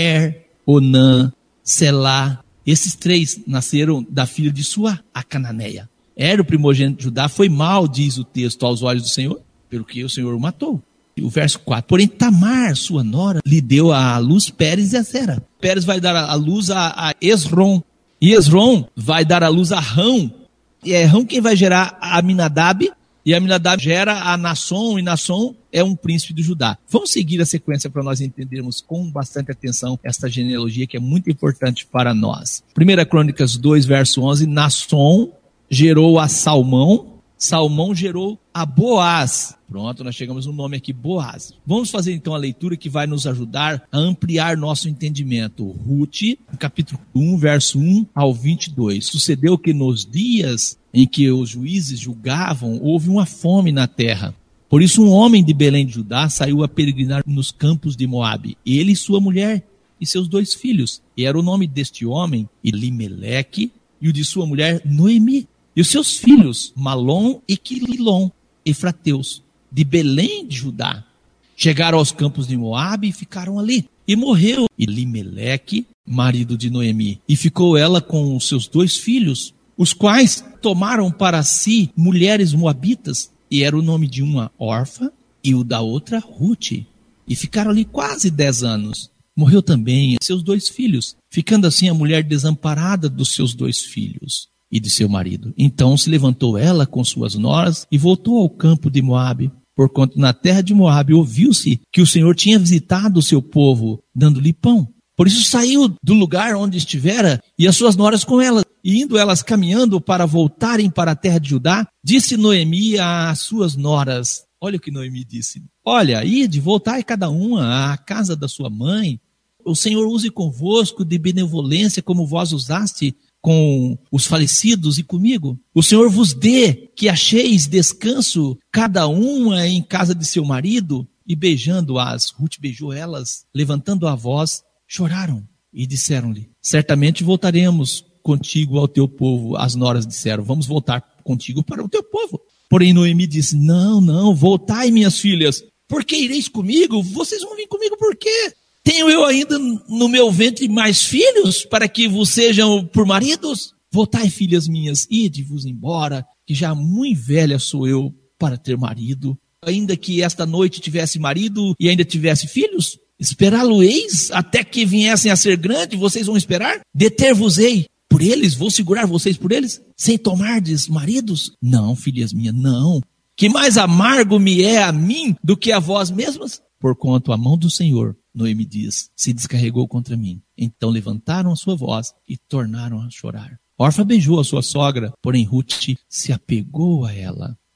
Onã, Selá. Esses 3 nasceram da filha de Suá, a cananeia. O primogênito de Judá, foi mau, diz o texto, aos olhos do Senhor, pelo que o Senhor o matou. O verso 4. Porém, Tamar, sua nora, lhe deu à luz Pérez e Zera. Pérez vai dar à luz a Esrom. E Esrom vai dar à luz a Rão. E é Rão quem vai gerar a Aminadab. E Aminadab gera a Naasson. E Naasson é um príncipe de Judá. Vamos seguir a sequência para nós entendermos com bastante atenção esta genealogia que é muito importante para nós. 1 Crônicas 2, verso 11. Naasson gerou a Salmão. Salmão gerou a Boaz. Pronto, nós chegamos no nome aqui, Boaz. Vamos fazer então a leitura que vai nos ajudar a ampliar nosso entendimento. Ruth, capítulo 1, verso 1 ao 22. Sucedeu que nos dias em que os juízes julgavam, houve uma fome na terra. Por isso um homem de Belém de Judá saiu a peregrinar nos campos de Moabe. Ele e sua mulher e seus 2 filhos. E era o nome deste homem, Elimeleque, e o de sua mulher, Noemi. E os seus filhos, Malom e Quililom, efrateus, de Belém de Judá. Chegaram aos campos de Moabe e ficaram ali. E morreu Elimeleque, marido de Noemi. E ficou ela com os seus 2 filhos, os quais tomaram para si mulheres moabitas. E era o nome de uma Orfa e o da outra Ruth. E ficaram ali quase 10 anos. Morreu também seus 2 filhos, ficando assim a mulher desamparada dos seus 2 filhos. E de seu marido. Então se levantou ela com suas noras e voltou ao campo de Moabe, porquanto na terra de Moabe ouviu-se que o Senhor tinha visitado o seu povo, dando-lhe pão. Por isso saiu do lugar onde estivera e as suas noras com ela. E indo elas caminhando para voltarem para a terra de Judá, disse Noemi às suas noras, olha o que Noemi disse, olha, ide, voltai cada uma à casa da sua mãe, o Senhor use convosco de benevolência como vós usaste com os falecidos e comigo. O Senhor vos dê que acheis descanso cada uma em casa de seu marido. E beijando-as, Ruth beijou elas, levantando a voz, choraram e disseram-lhe, certamente voltaremos contigo ao teu povo. As noras disseram, vamos voltar contigo para o teu povo. Porém Noemi disse, não, voltai minhas filhas, porque ireis comigo? Vocês vão vir comigo por quê? Tenho eu ainda no meu ventre mais filhos para que vos sejam por maridos? Voltai, filhas minhas, ide-vos embora, que já muito velha sou eu para ter marido. Ainda que esta noite tivesse marido e ainda tivesse filhos, esperá-lo-eis até que viessem a ser grandes, vocês vão esperar? Deter-vos-ei por eles, vou segurar vocês por eles, sem tomardes maridos? Não, filhas minhas, não. Que mais amargo me é a mim do que a vós mesmas? Porquanto a mão do Senhor, Noemi diz, se descarregou contra mim. Então levantaram a sua voz e tornaram a chorar. Orfa beijou a sua sogra, porém Ruth se apegou a ela.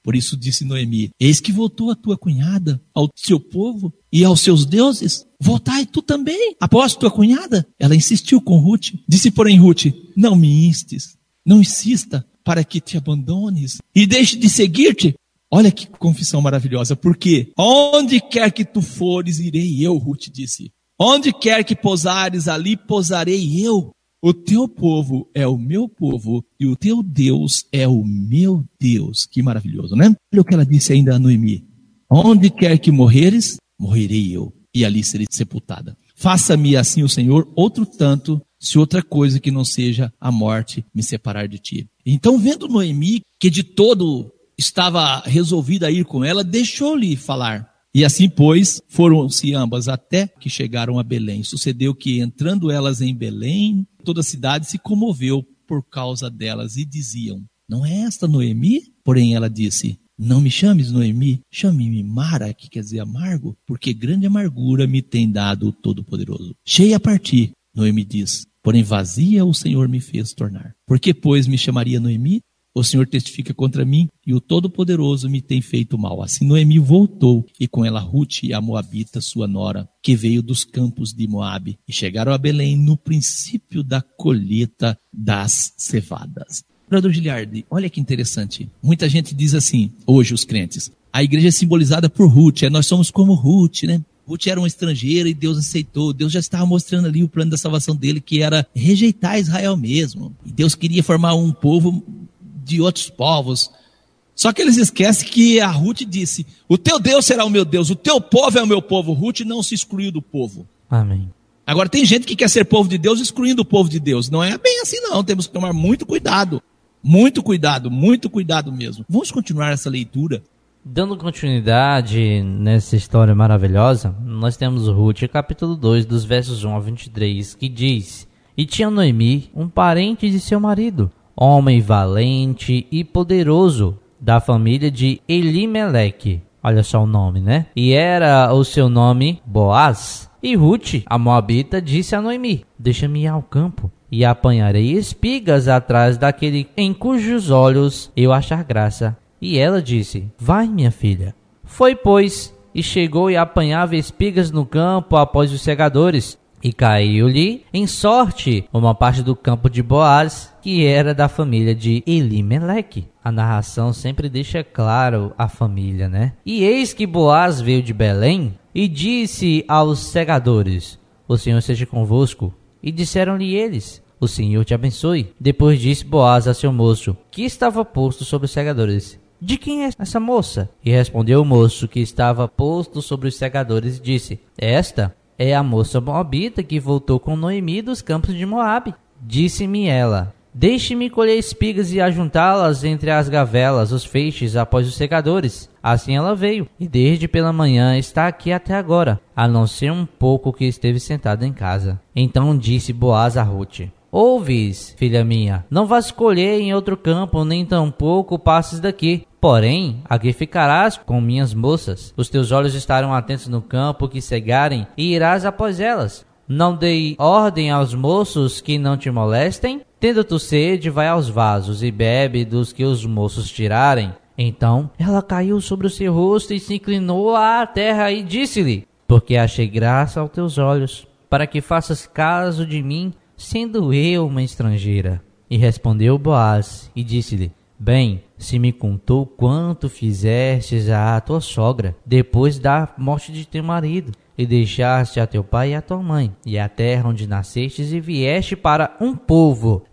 Por isso disse Noemi: eis que voltou a tua cunhada ao seu povo e aos seus deuses. Voltai tu também após tua cunhada. Ela insistiu com Ruth. Disse, porém, Ruth: não me instes, não insista para que te abandones e deixe de seguir-te. Olha que confissão maravilhosa, porque onde quer que tu fores, irei eu, Ruth disse. Onde quer que pousares, ali pousarei eu. O teu povo é o meu povo e o teu Deus é o meu Deus. Que maravilhoso, né? Olha o que ela disse ainda a Noemi: onde quer que morreres, morrerei eu, e ali serei sepultada. Faça-me assim o Senhor outro tanto, se outra coisa que não seja a morte me separar de ti. Então, vendo Noemi, que de todo estava resolvida a ir com ela, deixou-lhe falar. E assim, pois, foram-se ambas até que chegaram a Belém. Sucedeu que, entrando elas em Belém, toda a cidade se comoveu por causa delas e diziam: não é esta Noemi? Porém ela disse: não me chames Noemi, chame-me Mara, que quer dizer amargo, porque grande amargura me tem dado o Todo-Poderoso. Cheia a partir, Noemi diz, porém vazia o Senhor me fez tornar. Por que, pois, me chamaria Noemi? O Senhor testifica contra mim e o Todo-Poderoso me tem feito mal. Assim Noemi voltou e com ela Ruth, a Moabita, sua nora, que veio dos campos de Moabe, e chegaram a Belém no princípio da colheita das cevadas. Brother Giliardi, olha que interessante. Muita gente diz assim, hoje os crentes, a igreja é simbolizada por Ruth, nós somos como Ruth, né? Ruth era uma estrangeira e Deus aceitou. Deus já estava mostrando ali o plano da salvação dele, que era rejeitar Israel mesmo. E Deus queria formar um povo de outros povos. Só que eles esquecem que a Ruth disse: o teu Deus será o meu Deus, o teu povo é o meu povo. Ruth não se excluiu do povo.
Amém.
Agora tem gente que quer ser povo de Deus excluindo o povo de Deus. Não é bem assim não, temos que tomar muito cuidado. Muito cuidado mesmo. Vamos continuar essa leitura.
Dando continuidade nessa história maravilhosa, nós temos Ruth, capítulo 2, dos versos 1 a 23, que diz: e tinha Noemi um parente de seu marido, homem valente e poderoso, da família de Elimeleque. Olha só o nome, né? E era o seu nome Boaz. E Ruth, a Moabita, disse a Noemi: deixa-me ir ao campo, e apanharei espigas atrás daquele em cujos olhos eu achar graça. E ela disse: vai, minha filha. Foi, pois, e chegou e apanhava espigas no campo após os segadores. E caiu-lhe em sorte uma parte do campo de Boaz, que era da família de Elimeleque. A narração sempre deixa claro a família, né? E eis que Boaz veio de Belém e disse aos segadores: o Senhor seja convosco. E disseram-lhe eles: o Senhor te abençoe. Depois disse Boaz a seu moço, que estava posto sobre os segadores: de quem é essa moça? E respondeu o moço que estava posto sobre os segadores e disse: esta é a moça moabita que voltou com Noemi dos campos de Moabe. Disse-me ela: deixe-me colher espigas e ajuntá-las entre as gavelas, os feixes, após os segadores. Assim ela veio, e desde pela manhã está aqui até agora, a não ser um pouco que esteve sentada em casa. Então disse Boaz a Ruth: ouves, filha minha, não vás colher em outro campo, nem tampouco passes daqui. Porém, aqui ficarás com minhas moças. Os teus olhos estarão atentos no campo que cegarem, e irás após elas. Não dei ordem aos moços que não te molestem? Tendo tu sede, vai aos vasos e bebe dos que os moços tirarem. Então ela caiu sobre o seu rosto e se inclinou à terra e disse-lhe: porque achei graça aos teus olhos, para que faças caso de mim, sendo eu uma estrangeira. E respondeu Boaz e disse-lhe: bem, se me contou quanto fizestes à tua sogra, depois da morte de teu marido, e deixaste a teu pai e a tua mãe, e a terra onde nascestes, e viestes para um povo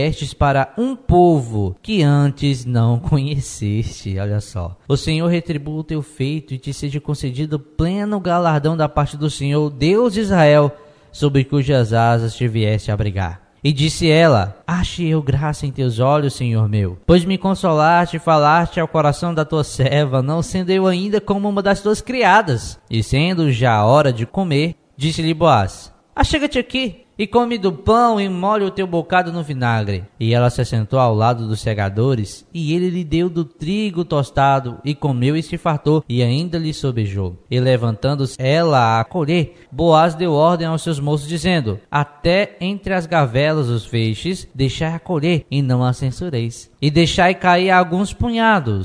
que antes não conheceste. Olha só. O Senhor retribua o teu feito, e te seja concedido pleno galardão da parte do Senhor, Deus de Israel, sob cujas asas te vieste a abrigar. E disse ela: ache eu graça em teus olhos, Senhor meu, pois me consolaste e falaste ao coração da tua serva, não sendo eu ainda como uma das tuas criadas. E sendo já a hora de comer, disse-lhe Boaz: achega-te aqui, e come do pão e molha o teu bocado no vinagre. E ela se assentou ao lado dos segadores, e ele lhe deu do trigo tostado, e comeu e se fartou, e ainda lhe sobejou. E levantando-se ela a colher, Boaz deu ordem aos seus moços, dizendo: até entre as gavelas os feixes, deixai a colher, e não a censureis. E deixai cair alguns punhados,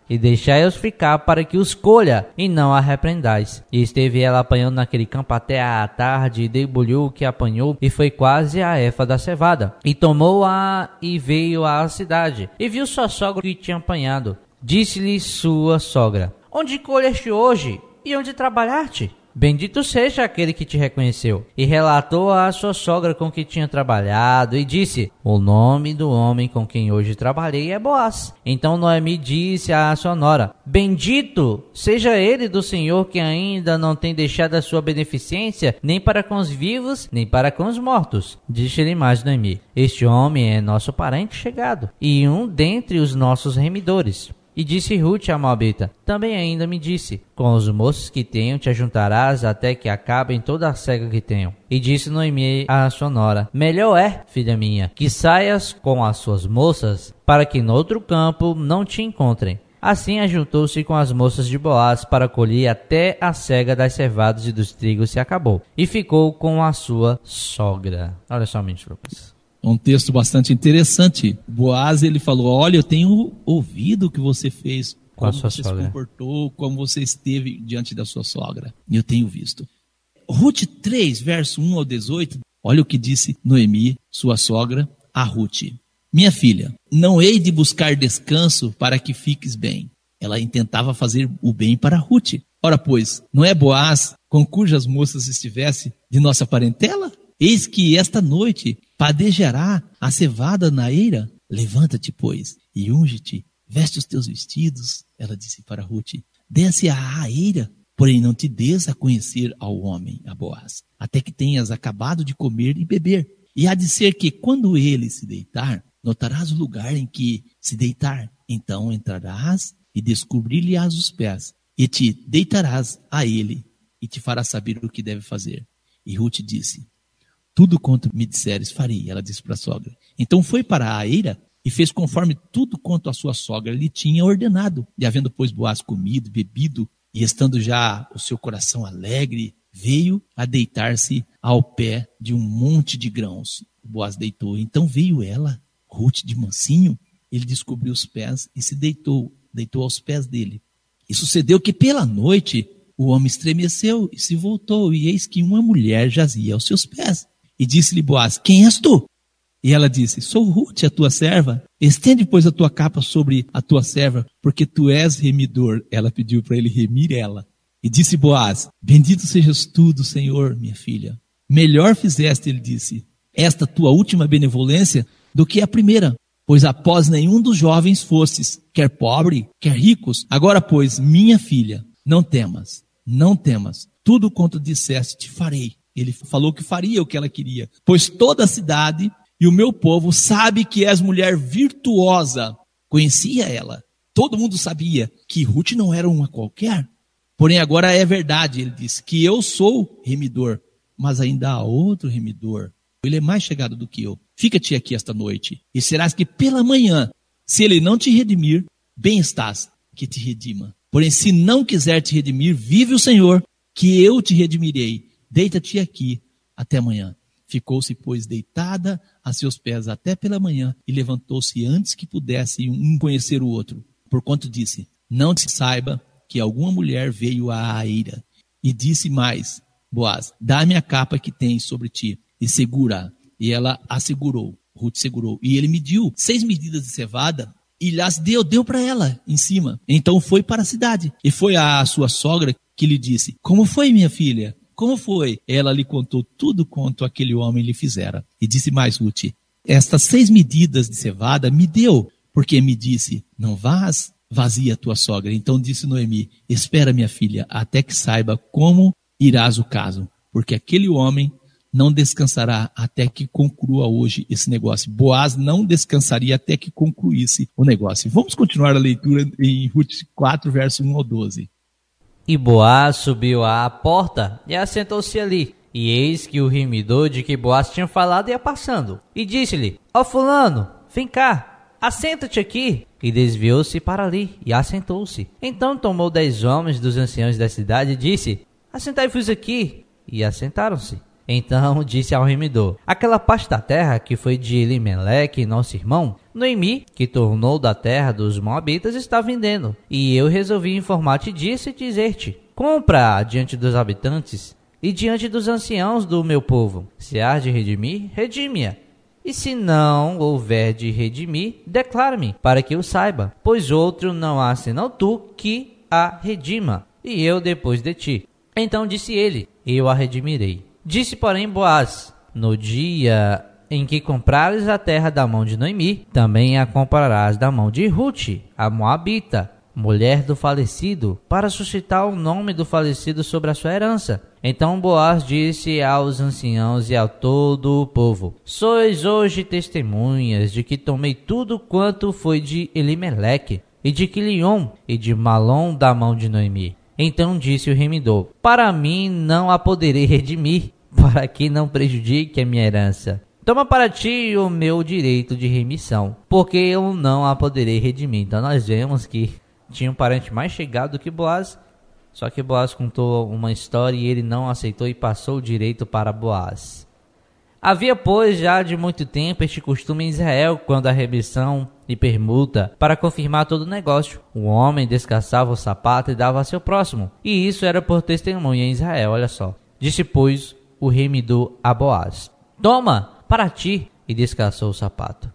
e deixai-os ficar para que os colha, e não a repreendais. E esteve ela apanhando naquele campo até à tarde, e debulhou o que apanhou, e foi quase a efa da cevada. E tomou-a e veio à cidade, e viu sua sogra que tinha apanhado. Disse-lhe sua sogra: onde colheste hoje, e onde trabalhaste? Bendito seja aquele que te reconheceu. E relatou à sua sogra com que tinha trabalhado, e disse: o nome do homem com quem hoje trabalhei é Boaz. Então Noemi disse à sua nora: bendito seja ele do Senhor, que ainda não tem deixado a sua beneficência, nem para com os vivos, nem para com os mortos. Disse-lhe mais Noemi: este homem é nosso parente chegado, e um dentre os nossos remidores. E disse Rute a Moabita: também ainda me disse: com os moços que tenho te ajuntarás até que acabem toda a cega que tenho. E disse Noemi à sua nora: melhor é, filha minha, que saias com as suas moças, para que no outro campo não te encontrem. Assim ajuntou-se com as moças de Boaz para colher até a cega das cevadas e dos trigos se acabou. E ficou com a sua sogra. Olha somente, professor.
É um texto bastante interessante. Boaz, ele falou: olha, eu tenho ouvido o que você fez, como você se comportou, como você esteve diante da sua sogra. E eu tenho visto. Rute 3, verso 1 ao 18, olha o que disse Noemi, sua sogra, a Rute: minha filha, não hei de buscar descanso para que fiques bem. Ela intentava fazer o bem para Rute. Ora, pois, não é Boaz com cujas moças estivesse de nossa parentela? Eis que esta noite padejará a cevada na eira. Levanta-te, pois, e unge-te, veste os teus vestidos. Ela disse para Rute: desce à eira, porém não te des a conhecer ao homem, a Boaz, até que tenhas acabado de comer e beber. E há de ser que, quando ele se deitar, notarás o lugar em que se deitar. Então entrarás e descobrir-lhe-ás os pés, e te deitarás a ele, e te fará saber o que deve fazer. E Rute disse: tudo quanto me disseres farei. Ela disse para a sogra. Então foi para a eira e fez conforme tudo quanto a sua sogra lhe tinha ordenado. E havendo, pois, Boaz comido, bebido, e estando já o seu coração alegre, veio a deitar-se ao pé de um monte de grãos. Boaz deitou. Então veio ela, Rute de mansinho, ele descobriu os pés e se deitou aos pés dele. E sucedeu que pela noite o homem estremeceu e se voltou, e eis que uma mulher jazia aos seus pés. E disse-lhe Boaz: quem és tu? E ela disse: sou Rute, a tua serva. Estende, pois, a tua capa sobre a tua serva, porque tu és remidor. Ela pediu para ele remir ela. E disse Boaz: bendito sejas tu do Senhor, minha filha. Melhor fizeste, ele disse, esta tua última benevolência do que a primeira, pois após nenhum dos jovens fostes, quer pobre, quer ricos. Agora, pois, minha filha, não temas, tudo quanto disseste te farei. Ele falou que faria o que ela queria, pois toda a cidade e o meu povo sabe que és mulher virtuosa. Conhecia ela, todo mundo sabia que Rute não era uma qualquer. Porém agora é verdade, ele disse, que eu sou remidor, mas ainda há outro remidor. Ele é mais chegado do que eu. Fica-te aqui esta noite, e serás que pela manhã, se ele não te redimir, bem estás que te redima. Porém, se não quiser te redimir, vive o Senhor, que eu te redimirei. Deita-te aqui até amanhã. Ficou-se, pois, deitada a seus pés até pela manhã, e levantou-se antes que pudesse um conhecer o outro. Porquanto disse: não te saiba que alguma mulher veio à eira. E disse mais Boaz: dá-me a capa que tens sobre ti, e segura. E ela a segurou, Rute segurou. E ele mediu 6 medidas de cevada, e lhes deu para ela em cima. Então foi para a cidade, e foi a sua sogra que lhe disse: como foi, minha filha? Como foi? Ela lhe contou tudo quanto aquele homem lhe fizera. E disse mais Rute: estas 6 medidas de cevada me deu, porque me disse: não vás vazia a tua sogra. Então disse Noemi: espera, minha filha, até que saiba como irás o caso, porque aquele homem não descansará até que conclua hoje esse negócio. Boaz não descansaria até que concluísse o negócio. Vamos continuar a leitura em Rute 4, verso 1 ao 12.
E Boaz subiu à porta e assentou-se ali. E eis que o remidor de que Boaz tinha falado ia passando. E disse-lhe: ó fulano, vem cá, assenta-te aqui. E desviou-se para ali e assentou-se. Então tomou 10 homens dos anciãos da cidade e disse: assentai-vos aqui. E assentaram-se. Então disse ao remidor: aquela parte da terra que foi de Elimeleque, nosso irmão, Noemi, que tornou da terra dos Moabitas, está vendendo. E eu resolvi informar-te disso e dizer-te: compra diante dos habitantes e diante dos anciãos do meu povo. Se há de redimir, redime-a. E se não houver de redimir, declara-me, para que eu saiba, pois outro não há senão tu que a redima, e eu depois de ti. Então disse ele: eu a redimirei. Disse, porém, Boaz: no dia em que comprares a terra da mão de Noemi, também a comprarás da mão de Rute, a Moabita, mulher do falecido, para suscitar o nome do falecido sobre a sua herança. Então Boaz disse aos anciãos e a todo o povo: sois hoje testemunhas de que tomei tudo quanto foi de Elimeleque, e de Quilion, e de Malom da mão de Noemi. Então disse o remidor: para mim não a poderei redimir, para que não prejudique a minha herança. Toma para ti o meu direito de remissão, porque eu não a poderei redimir. Então nós vemos que tinha um parente mais chegado do que Boaz, só que Boaz contou uma história e ele não aceitou e passou o direito para Boaz. Havia, pois, já de muito tempo este costume em Israel, quando a remissão e permuta, para confirmar todo o negócio. O homem descalçava o sapato e dava a seu próximo, e isso era por testemunha em Israel, olha só. Disse, pois, o remidor a Boaz: toma para ti, e descalçou o sapato.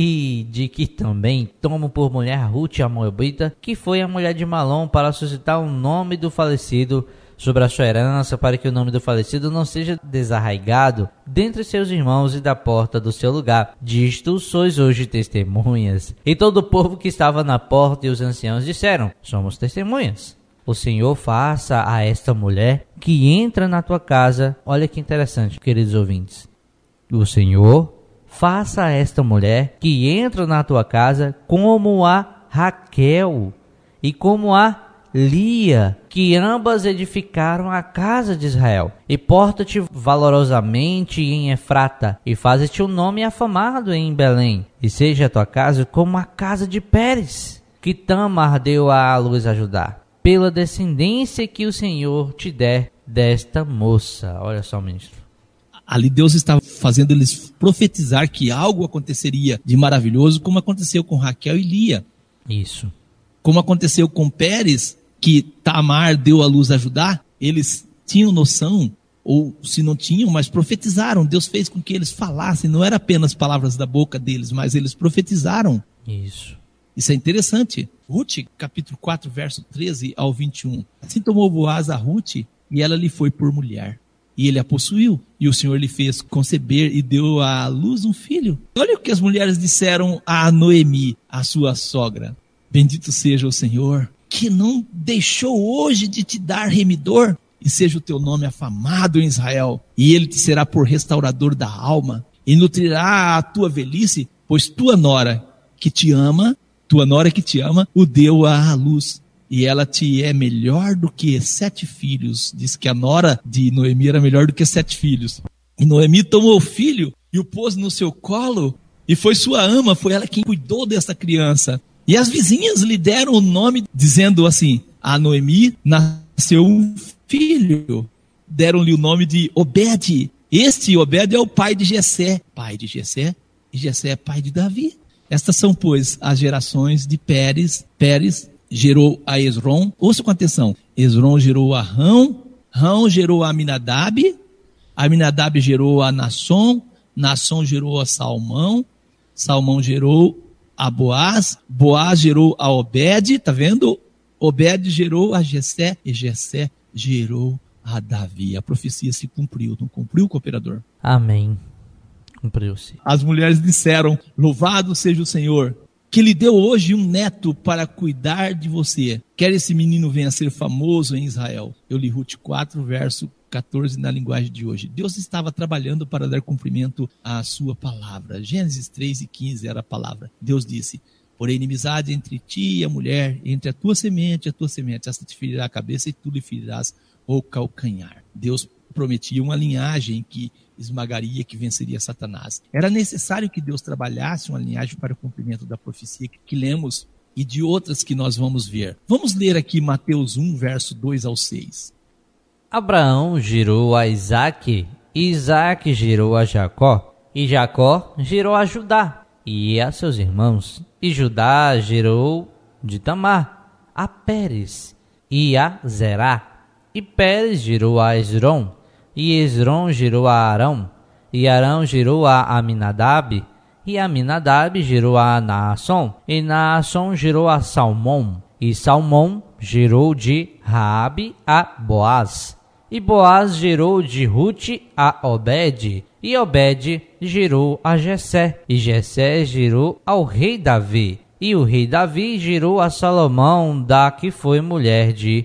E de que também tomo por mulher Rute a Moabita, que foi a mulher de Malom, para suscitar o nome do falecido sobre a sua herança, para que o nome do falecido não seja desarraigado dentre seus irmãos e da porta do seu lugar. Disto sois hoje testemunhas. E todo o povo que estava na porta e os anciãos disseram: somos testemunhas. O Senhor faça a esta mulher que entra na tua casa. Olha que interessante, queridos ouvintes. O Senhor faça a esta mulher que entra na tua casa como a Raquel e como a Lia, que ambas edificaram a casa de Israel. E porta-te valorosamente em Efrata, e faze-te um nome afamado em Belém. E seja a tua casa como a casa de Pérez, que Tamar deu à luz a Judá, pela descendência que o Senhor te der desta moça. Olha só, ministro.
Ali Deus estava fazendo eles profetizar que algo aconteceria de maravilhoso, como aconteceu com Raquel e Lia.
Isso.
Como aconteceu com Pérez, que Tamar deu à luz a Judá. Eles tinham noção, ou se não tinham, mas profetizaram. Deus fez com que eles falassem, não eram apenas palavras da boca deles, mas eles profetizaram.
Isso
é interessante. Rute, capítulo 4, verso 13 ao 21. Assim tomou Boaz a Rute, e ela lhe foi por mulher. E ele a possuiu, e o Senhor lhe fez conceber e deu à luz um filho. Olha o que as mulheres disseram a Noemi, a sua sogra: bendito seja o Senhor, que não deixou hoje de te dar remidor, e seja o teu nome afamado em Israel, e ele te será por restaurador da alma, e nutrirá a tua velhice, pois tua nora que te ama, o deu à luz. E ela te é melhor do que 7 filhos. Diz que a nora de Noemi era melhor do que 7 filhos. E Noemi tomou o filho e o pôs no seu colo. E foi sua ama, foi ela quem cuidou dessa criança. E as vizinhas lhe deram o nome, dizendo assim: a Noemi nasceu um filho. Deram-lhe o nome de Obed. Este Obed é o pai de Jessé. Pai de Jessé. E Jessé é pai de Davi. Estas são, pois, as gerações de Pérez. Pérez gerou a Esrom. Ouça com atenção. Esrom gerou a Rão. Rão gerou a Aminadab. Aminadab gerou a Nasson. Nasson gerou a Salmão. Salmão gerou a Boaz. Boaz gerou a Obed. Tá vendo? Obed gerou a Jessé. E Jessé gerou a Davi. A profecia se cumpriu. Não cumpriu, cooperador?
Amém. Cumpriu-se.
As mulheres disseram: louvado seja o Senhor, que lhe deu hoje um neto para cuidar de você. Quer esse menino venha a ser famoso em Israel. Eu li Rute 4, verso 14 na linguagem de hoje. Deus estava trabalhando para dar cumprimento à sua palavra. Gênesis 3 e 15 era a palavra. Deus disse: porém, inimizade entre ti e a mulher, entre a tua semente e a tua semente. Esta te ferirá a cabeça e tu lhe ferirás o calcanhar. Deus prometia uma linhagem que esmagaria, que venceria Satanás. Era necessário que Deus trabalhasse uma linhagem para o cumprimento da profecia que lemos e de outras que nós vamos ver. Vamos ler aqui Mateus 1, verso 2 ao 6.
Abraão gerou a Isaque, Isaac gerou a Jacó, e Jacó gerou a Judá e a seus irmãos. E Judá gerou de Tamar a Pérez e a Zerá. E Pérez gerou a Esrom, e Esrom gerou a Arão, e Arão gerou a Aminadab, e Aminadab gerou a Naasson, e Naasson gerou a Salmão, e Salmão gerou de Raabe a Boaz, e Boaz gerou de Rute a Obed, e Obed gerou a Jessé, e Jessé gerou ao rei Davi, e o rei Davi gerou a Salomão, da que foi mulher de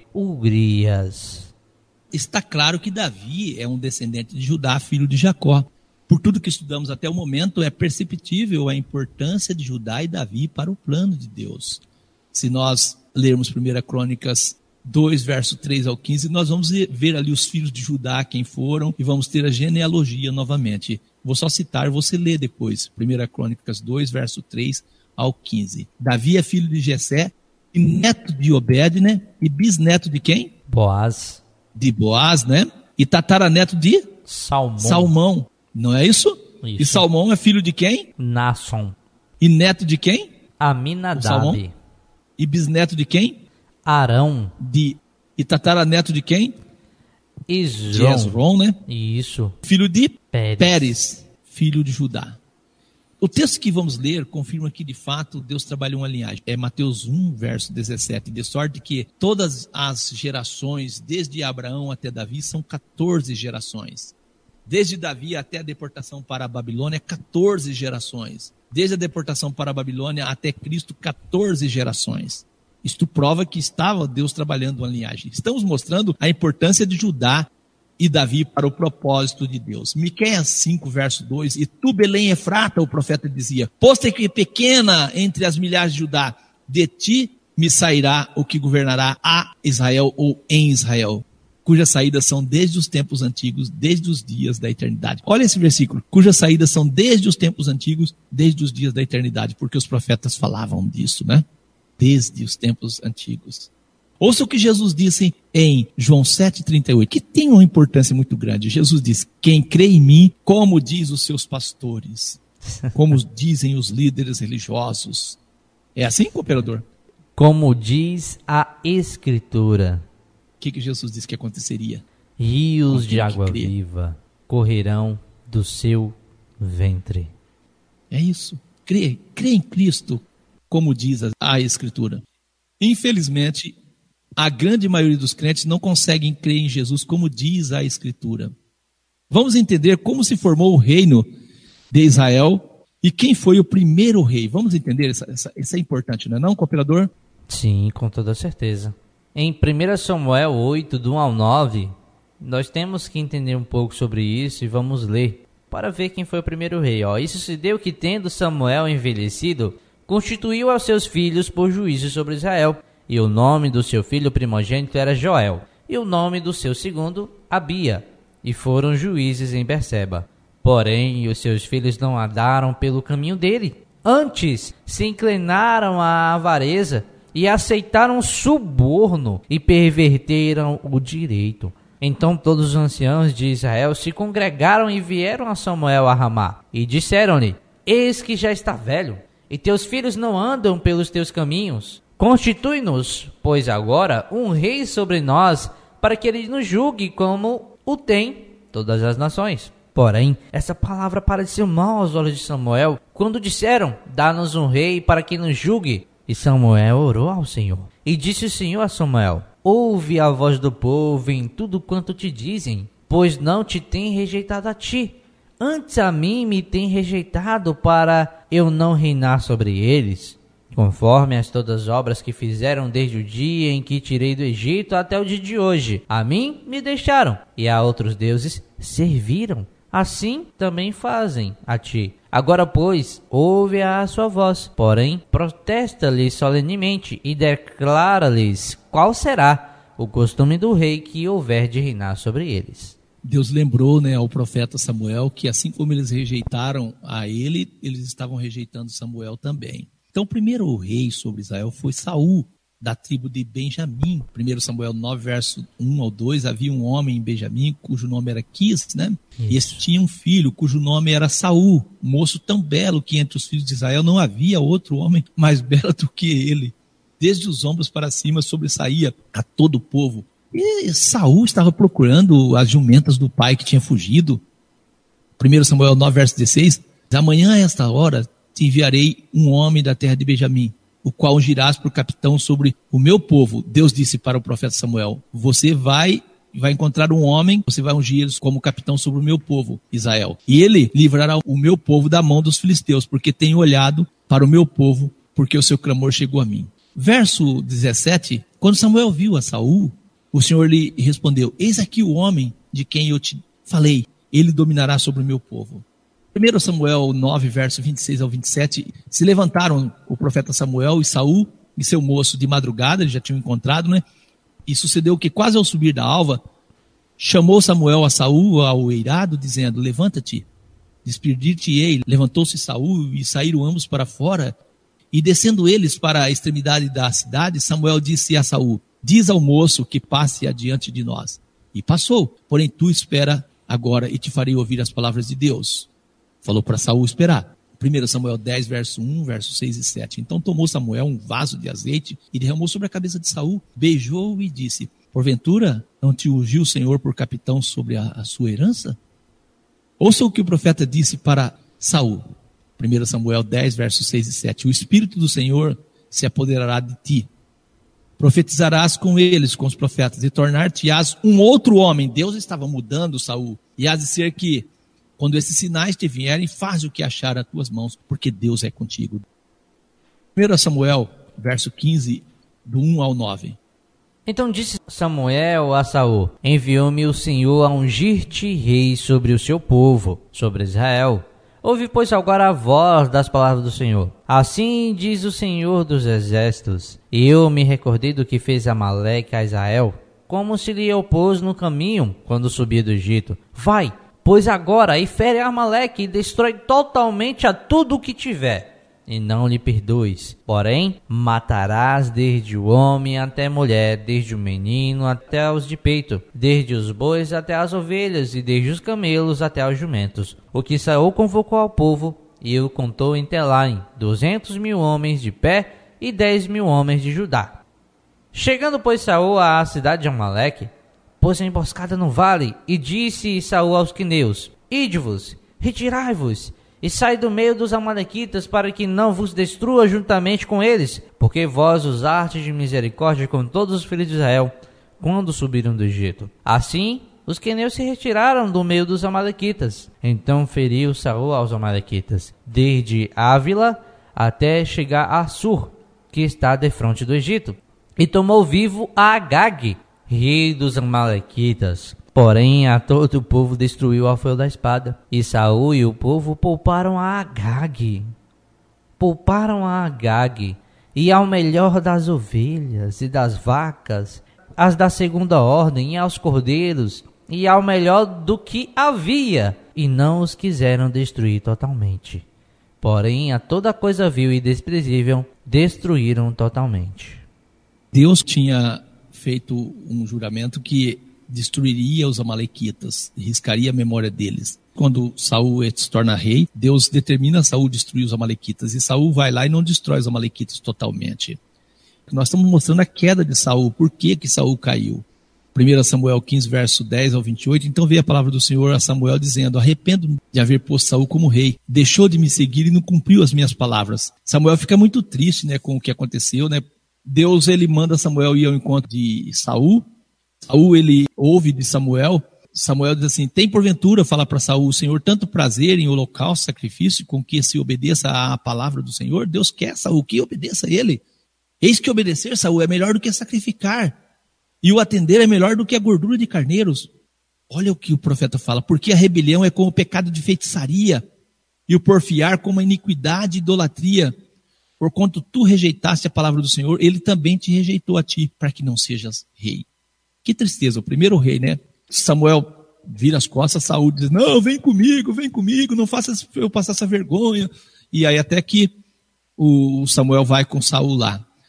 Urias.
Está claro que Davi é um descendente de Judá, filho de Jacó. Por tudo que estudamos até o momento, é perceptível a importância de Judá e Davi para o plano de Deus. Se nós lermos 1 Crônicas 2, verso 3 ao 15, nós vamos ver ali os filhos de Judá, quem foram, e vamos ter a genealogia novamente. Vou só citar, você lê depois. 1 Crônicas 2, verso 3 ao 15. Davi é filho de Jessé, e neto de Obed, né? E bisneto de quem?
Boaz.
De Boaz, né? E tataraneto de? Salmão. Não é isso?
Isso.
E Salmão é filho de quem?
Naasson.
E neto de quem?
Aminadab.
E bisneto de quem?
Arão.
E tataraneto de quem? De Esrom, né?
Isso.
Filho de
Pérez,
filho de Judá. O texto que vamos ler confirma que, de fato, Deus trabalhou uma linhagem. É Mateus 1, verso 17. De sorte que todas as gerações, desde Abraão até Davi, são 14 gerações. Desde Davi até a deportação para a Babilônia, 14 gerações. Desde a deportação para a Babilônia até Cristo, 14 gerações. Isto prova que estava Deus trabalhando uma linhagem. Estamos mostrando a importância de Judá e Davi para o propósito de Deus. Miqueias 5, verso 2, e tu, Belém Efrata, o profeta dizia, posta que pequena entre as milhares de Judá, de ti me sairá o que governará a Israel ou em Israel, cujas saídas são desde os tempos antigos, desde os dias da eternidade. Olha esse versículo, cujas saídas são desde os tempos antigos, desde os dias da eternidade, porque os profetas falavam disso, né? Desde os tempos antigos. Ouça o que Jesus disse em João 7,38, que tem uma importância muito grande. Jesus diz, quem crê em mim, como diz os seus pastores, como dizem os líderes religiosos. É assim, cooperador?
Como diz a Escritura.
O que Jesus disse que aconteceria?
Rios de água viva correrão do seu ventre.
É isso. Crê em Cristo, como diz a Escritura. Infelizmente, a grande maioria dos crentes não conseguem crer em Jesus como diz a Escritura. Vamos entender como se formou o reino de Israel e quem foi o primeiro rei. Vamos entender, isso é importante, não é não, cooperador?
Sim, com toda certeza. Em 1 Samuel 8, do 1 ao 9, nós temos que entender um pouco sobre isso e vamos ler para ver quem foi o primeiro rei. Isso se deu que, tendo Samuel envelhecido, constituiu aos seus filhos por juízes sobre Israel. E o nome do seu filho primogênito era Joel, e o nome do seu segundo, Abia, e foram juízes em Berseba. Porém, os seus filhos não andaram pelo caminho dele. Antes, se inclinaram à avareza, e aceitaram suborno, e perverteram o direito. Então todos os anciãos de Israel se congregaram e vieram a Samuel a Ramá, e disseram-lhe, eis que já está velho, e teus filhos não andam pelos teus caminhos. Constitui-nos, pois agora, um rei sobre nós, para que ele nos julgue como o tem todas as nações. Porém, essa palavra pareceu mal aos olhos de Samuel, quando disseram, dá-nos um rei para que nos julgue. E Samuel orou ao Senhor. E disse o Senhor a Samuel, ouve a voz do povo em tudo quanto te dizem, pois não te tem rejeitado a ti. Antes a mim me tem rejeitado para eu não reinar sobre eles. Conforme as todas as obras que fizeram desde o dia em que tirei do Egito até o dia de hoje. A mim me deixaram, e a outros deuses serviram. Assim também fazem a ti. Agora, pois, ouve a sua voz, porém, protesta-lhes solenemente e declara-lhes qual será o costume do rei que houver de reinar sobre eles.
Deus lembrou, ao profeta Samuel que assim como eles rejeitaram a ele, eles estavam rejeitando Samuel também. Então, o primeiro rei sobre Israel foi Saul. da tribo de Benjamim. 1 Samuel 9, verso 1 ao 2, havia um homem em Benjamim, cujo nome era Quis, né? E esse tinha um filho, cujo nome era Saul, um moço tão belo que entre os filhos de Israel não havia outro homem mais belo do que ele. Desde os ombros para cima sobressaía a todo o povo. E Saul estava procurando as jumentas do pai que tinha fugido. 1 Samuel 9, verso 16, amanhã a esta hora te enviarei um homem da terra de Benjamim, o qual ungirás por capitão sobre o meu povo. Deus disse para o profeta Samuel, você vai encontrar um homem, você vai ungir como capitão sobre o meu povo, Israel. E ele livrará o meu povo da mão dos filisteus, porque tenho olhado para o meu povo, porque o seu clamor chegou a mim. Verso 17, quando Samuel viu a Saul, o Senhor lhe respondeu, eis aqui o homem de quem eu te falei, ele dominará sobre o meu povo. 1 Samuel 9, verso 26 ao 27, se levantaram o profeta Samuel e Saul e seu moço de madrugada, eles já tinham encontrado, né? E sucedeu que quase ao subir da alva, chamou Samuel a Saul ao eirado, dizendo, levanta-te, despedir-te-ei. Levantou-se Saul e saíram ambos para fora, e descendo eles para a extremidade da cidade, Samuel disse a Saul, diz ao moço que passe adiante de nós. E passou, porém tu espera agora e te farei ouvir as palavras de Deus. Falou para Saul esperar. 1 Samuel 10, verso 1, verso 6 e 7. Então tomou Samuel um vaso de azeite e derramou sobre a cabeça de Saul, beijou-o e disse, porventura não te ungiu o Senhor por capitão sobre a sua herança? Ouça o que o profeta disse para Saul. 1 Samuel 10, verso 6 e 7. O Espírito do Senhor se apoderará de ti. Profetizarás com eles, com os profetas, e tornar-te-ás um outro homem. Deus estava mudando Saul. E há de ser que quando esses sinais te vierem, faz o que achar as tuas mãos, porque Deus é contigo. 1 Samuel, verso 15, do 1 ao 9.
Então disse Samuel a Saul, enviou-me o Senhor a ungir-te rei sobre o seu povo, sobre Israel. Ouve, pois, agora a voz das palavras do Senhor. Assim diz o Senhor dos exércitos, eu me recordei do que fez Amaleque a Israel, como se lhe opôs no caminho, quando subia do Egito. Vai, pois agora, e fere Amaleque e destrói totalmente a tudo o que tiver, e não lhe perdoes. Porém, matarás desde o homem até a mulher, desde o menino até os de peito, desde os bois até as ovelhas, e desde os camelos até os jumentos. O que Saul convocou ao povo, e o contou em Telaim, 200.000 homens de pé, e 10.000 homens de Judá. Chegando, pois, Saul à cidade de Amaleque, pôs a emboscada no vale, e disse Saul aos queneus, ide-vos, retirai-vos, e sai do meio dos amalequitas, para que não vos destrua juntamente com eles, porque vós usastes de misericórdia com todos os filhos de Israel, quando subiram do Egito. Assim, os queneus se retiraram do meio dos amalequitas. Então feriu Saul aos amalequitas, desde Ávila até chegar a Sur, que está defronte do Egito, e tomou vivo a Agag, rei dos amalequitas. Porém, a todo o povo destruiu ao fio da espada. E Saul e o povo pouparam a Agag. E ao melhor das ovelhas e das vacas, as da segunda ordem, e aos cordeiros, e ao melhor do que havia. E não os quiseram destruir totalmente. Porém, a toda coisa vil e desprezível, destruíram totalmente.
Deus tinha feito um juramento que destruiria os amalequitas, riscaria a memória deles. Quando Saul se torna rei, Deus determina a Saul destruir os amalequitas, e Saul vai lá e não destrói os amalequitas totalmente. Nós estamos mostrando a queda de Saul, por que Saul caiu. 1 Samuel 15, verso 10 ao 28, então veio a palavra do Senhor a Samuel dizendo, arrependo-me de haver posto Saul como rei, deixou de me seguir e não cumpriu as minhas palavras. Samuel fica muito triste, né, com o que aconteceu, né? Deus, ele manda Samuel ir ao encontro de Saul. Saul, ele ouve de Samuel. Samuel diz assim, tem porventura, fala para Saul, o Senhor tanto prazer em holocausto, sacrifício, com que se obedeça à palavra do Senhor? Deus quer, Saul, que obedeça a ele. Eis que obedecer, Saul, é melhor do que sacrificar, e o atender é melhor do que a gordura de carneiros. Olha o que o profeta fala, porque a rebelião é como o pecado de feitiçaria, e o porfiar como a iniquidade e idolatria. Porquanto tu rejeitaste a palavra do Senhor, ele também te rejeitou a ti, para que não sejas rei. Que tristeza, o primeiro rei, né? Samuel vira as costas, Saul diz, não, vem comigo, não faça eu passar essa vergonha. E aí até que o Samuel vai com Saul lá.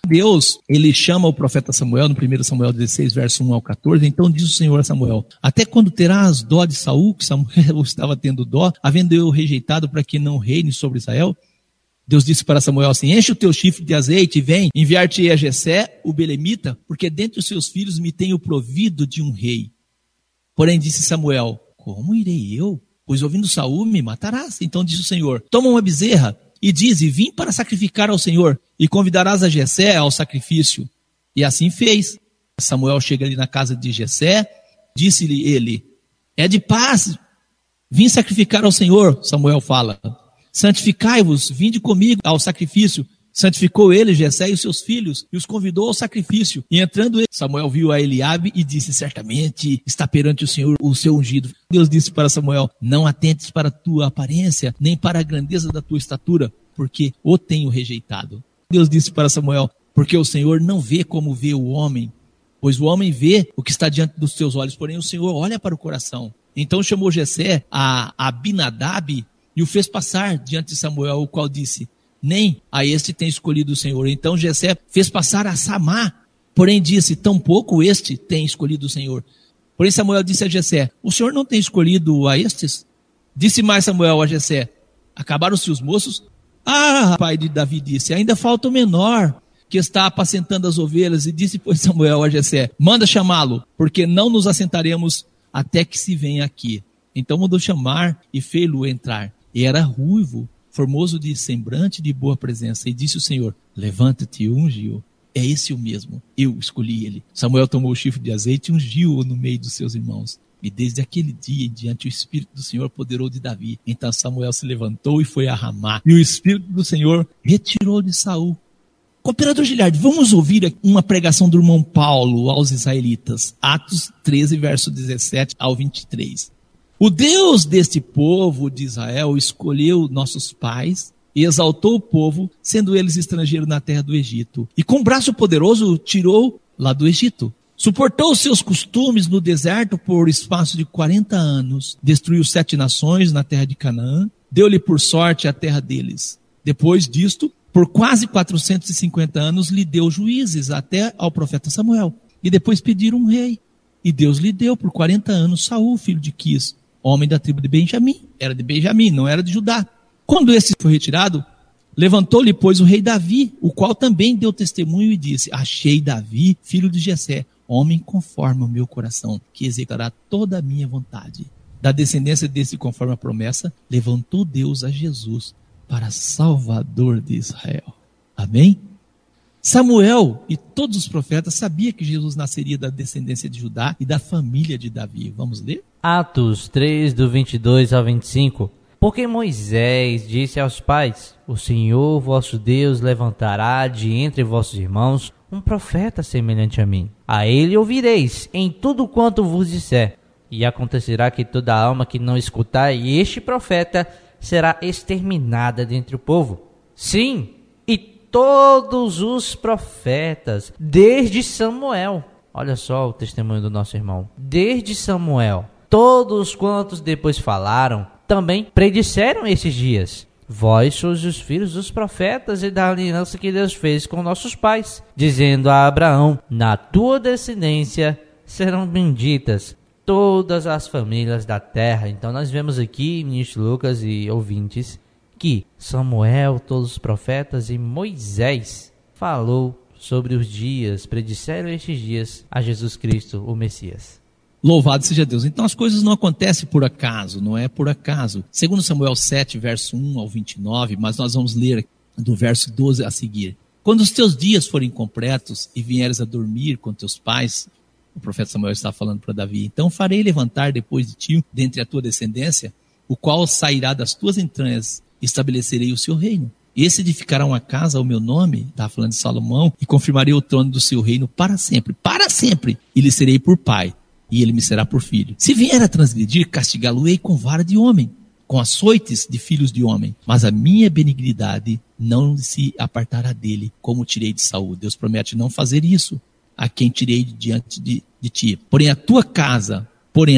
Deus, ele chama o profeta Samuel, no 1 Samuel 16, verso 1 ao 14, então diz o Senhor a Samuel: até quando terás dó de Saul, que Samuel estava tendo dó, havendo eu rejeitado para que não reine sobre Israel? Deus disse para Samuel assim: enche o teu chifre de azeite e vem, enviar-te a Jessé, o belemita, porque dentre os seus filhos me tenho provido de um rei. Porém disse Samuel: como irei eu? Pois ouvindo Saul me matarás. Então disse o Senhor: toma uma bezerra e dize: vim para sacrificar ao Senhor, e convidarás a Jessé ao sacrifício. E assim fez. Samuel chega ali na casa de Jessé, disse-lhe ele: é de paz, vim sacrificar ao Senhor. Samuel fala: santificai-vos, vinde comigo ao sacrifício. Santificou ele, Jessé e os seus filhos, e os convidou ao sacrifício. E entrando ele, Samuel viu a Eliabe e disse: certamente está perante o Senhor o seu ungido. Deus disse para Samuel: não atentes para a tua aparência, nem para a grandeza da tua estatura, porque o tenho rejeitado. Deus disse para Samuel: porque o Senhor não vê como vê o homem, pois o homem vê o que está diante dos teus olhos, porém o Senhor olha para o coração. Então chamou Jessé a Abinadab e o fez passar diante de Samuel, o qual disse: nem a este tem escolhido o Senhor. Então Jessé fez passar a Samá, porém disse: tampouco este tem escolhido o Senhor. Porém Samuel disse a Jessé: o Senhor não tem escolhido a estes? Disse mais Samuel a Jessé: acabaram-se os moços? Ah, pai de Davi disse: ainda falta o menor, que está apacentando as ovelhas. E disse, pois, Samuel a Jessé: manda chamá-lo, porque não nos assentaremos até que se venha aqui. Então mandou chamar e fê-lo entrar. E era ruivo, formoso de semblante, de boa presença. E disse o Senhor: levanta-te e unge-o. É esse o mesmo, eu escolhi ele. Samuel tomou o chifre de azeite e ungiu-o no meio dos seus irmãos. E desde aquele dia em diante o Espírito do Senhor apoderou de Davi. Então Samuel se levantou e foi a Ramá. E o Espírito do Senhor retirou de Saul. Cooperador Giliardi, vamos ouvir uma pregação do irmão Paulo aos israelitas. Atos 13, verso 17 ao 23. O Deus deste povo de Israel escolheu nossos pais e exaltou o povo, sendo eles estrangeiros na terra do Egito. E com braço poderoso tirou lá do Egito. Suportou os seus costumes no deserto por espaço de 40 anos. Destruiu 7 nações na terra de Canaã. Deu-lhe por sorte a terra deles. Depois disto, por quase 450 anos, lhe deu juízes até ao profeta Samuel. E depois pediram um rei. E Deus lhe deu por 40 anos Saul, filho de Quis, homem da tribo de Benjamim. Era de Benjamim, não era de Judá. Quando esse foi retirado, levantou-lhe, pois, o rei Davi, o qual também deu testemunho e disse: achei Davi, filho de Jessé, homem conforme o meu coração, que executará toda a minha vontade. Da descendência desse, conforme a promessa, levantou Deus a Jesus para Salvador de Israel. Amém? Samuel e todos os profetas sabiam que Jesus nasceria da descendência de Judá e da família de Davi. Vamos ler?
Atos 3, do 22 ao 25. Porque Moisés disse aos pais: o Senhor vosso Deus levantará de entre vossos irmãos um profeta semelhante a mim. A ele ouvireis em tudo quanto vos disser. E acontecerá que toda alma que não escutar este profeta será exterminada dentre o povo. Sim, e todos os profetas, desde Samuel. Olha só o testemunho do nosso irmão. Desde Samuel, todos quantos depois falaram, também predisseram esses dias. Vós sois os filhos dos profetas e da aliança que Deus fez com nossos pais, dizendo a Abraão: na tua descendência serão benditas todas as famílias da terra. Então nós vemos aqui, ministro Lucas e ouvintes, que Samuel, todos os profetas e Moisés falou sobre os dias, predisseram estes dias a Jesus Cristo, o Messias.
Louvado seja Deus. Então as coisas não acontecem por acaso, não é por acaso. Segundo Samuel 7, verso 1 ao 29, mas nós vamos ler do verso 12 a seguir. Quando os teus dias forem completos e vieres a dormir com teus pais, o profeta Samuel está falando para Davi, então farei levantar depois de ti, dentre a tua descendência, o qual sairá das tuas entranhas, estabelecerei o seu reino. Esse edificará uma casa ao meu nome, está falando de Salomão, e confirmarei o trono do seu reino para sempre, e lhe serei por pai, e ele me será por filho. Se vier a transgredir, castigá-lo-ei com vara de homem, com açoites de filhos de homem. Mas a minha benignidade não se apartará dele, como tirei de Saul. Deus promete não fazer isso a quem tirei diante de ti. Porém a tua casa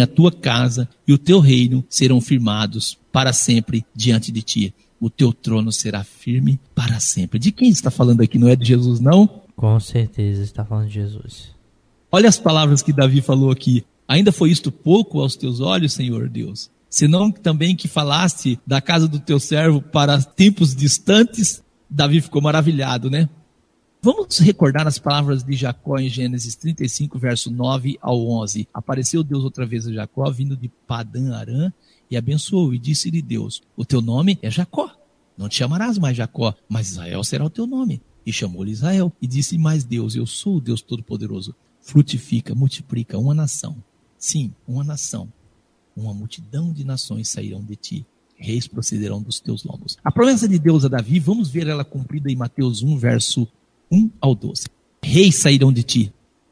e o teu reino serão firmados para sempre diante de ti. O teu trono será firme para sempre. De quem está falando aqui? Não é de Jesus, não?
Com certeza está falando de Jesus.
Olha as palavras que Davi falou aqui. Ainda foi isto pouco aos teus olhos, Senhor Deus? Senão também que falaste da casa do teu servo para tempos distantes. Davi ficou maravilhado, né? Vamos recordar as palavras de Jacó em Gênesis 35, verso 9 ao 11. Apareceu Deus outra vez a Jacó, vindo de Padã Arã, e abençoou, e disse-lhe Deus: o teu nome é Jacó, não te chamarás mais Jacó, mas Israel será o teu nome. E chamou-lhe Israel, e disse mais Deus: eu sou o Deus Todo-Poderoso, frutifica, multiplica, uma nação, sim, uma nação, uma multidão de nações sairão de ti, reis procederão dos teus lombos. A promessa de Deus a Davi, vamos ver ela cumprida em Mateus 1, verso 1 ao 12. Reis sairão de ti.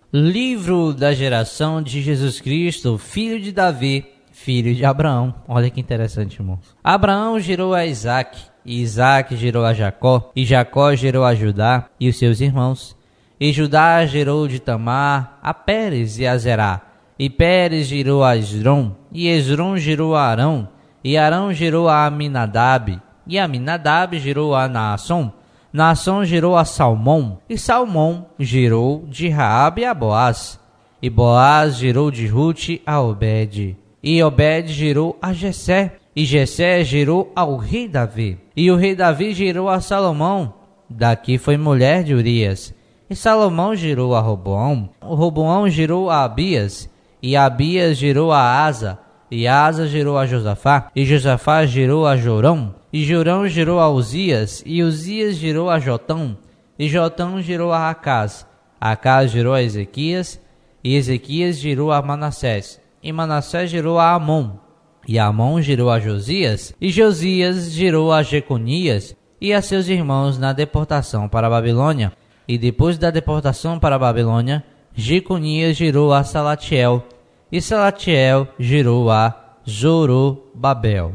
Livro da geração de Jesus Cristo, filho de Davi, filho de Abraão. Olha que interessante, irmãos. Abraão gerou a Isaac, e Isaac gerou a Jacó, e Jacó gerou a Judá e os seus irmãos. E Judá gerou de Tamar a Pérez e a Zerá. E Pérez gerou a Esrom, e Esrom gerou a Arão, e Arão gerou a Aminadab, e Aminadab gerou a Naasson. Naasson gerou a Salmão, e Salmão gerou de Raabe a Boaz, e Boaz gerou de Rute a Obed, e Obed gerou a Jessé, e Jessé gerou ao rei Davi, e o rei Davi gerou a Salomão, daqui foi mulher de Urias, e Salomão gerou a Roboão, o Roboão gerou a Abias, e Abias gerou a Asa, e Asa gerou a Josafá, e Josafá gerou a Jorão, e Jorão gerou a Uzias, e Uzias gerou a Jotão, e Jotão gerou a Acaz, Acaz gerou a Ezequias, e Ezequias gerou a Manassés, e Manassés gerou a Amon, e Amon gerou a Josias, e Josias gerou a Jeconias, e a seus irmãos na deportação para a Babilônia. E depois da deportação para a Babilônia, Jeconias gerou a Salatiel, e Salatiel gerou a Zorobabel.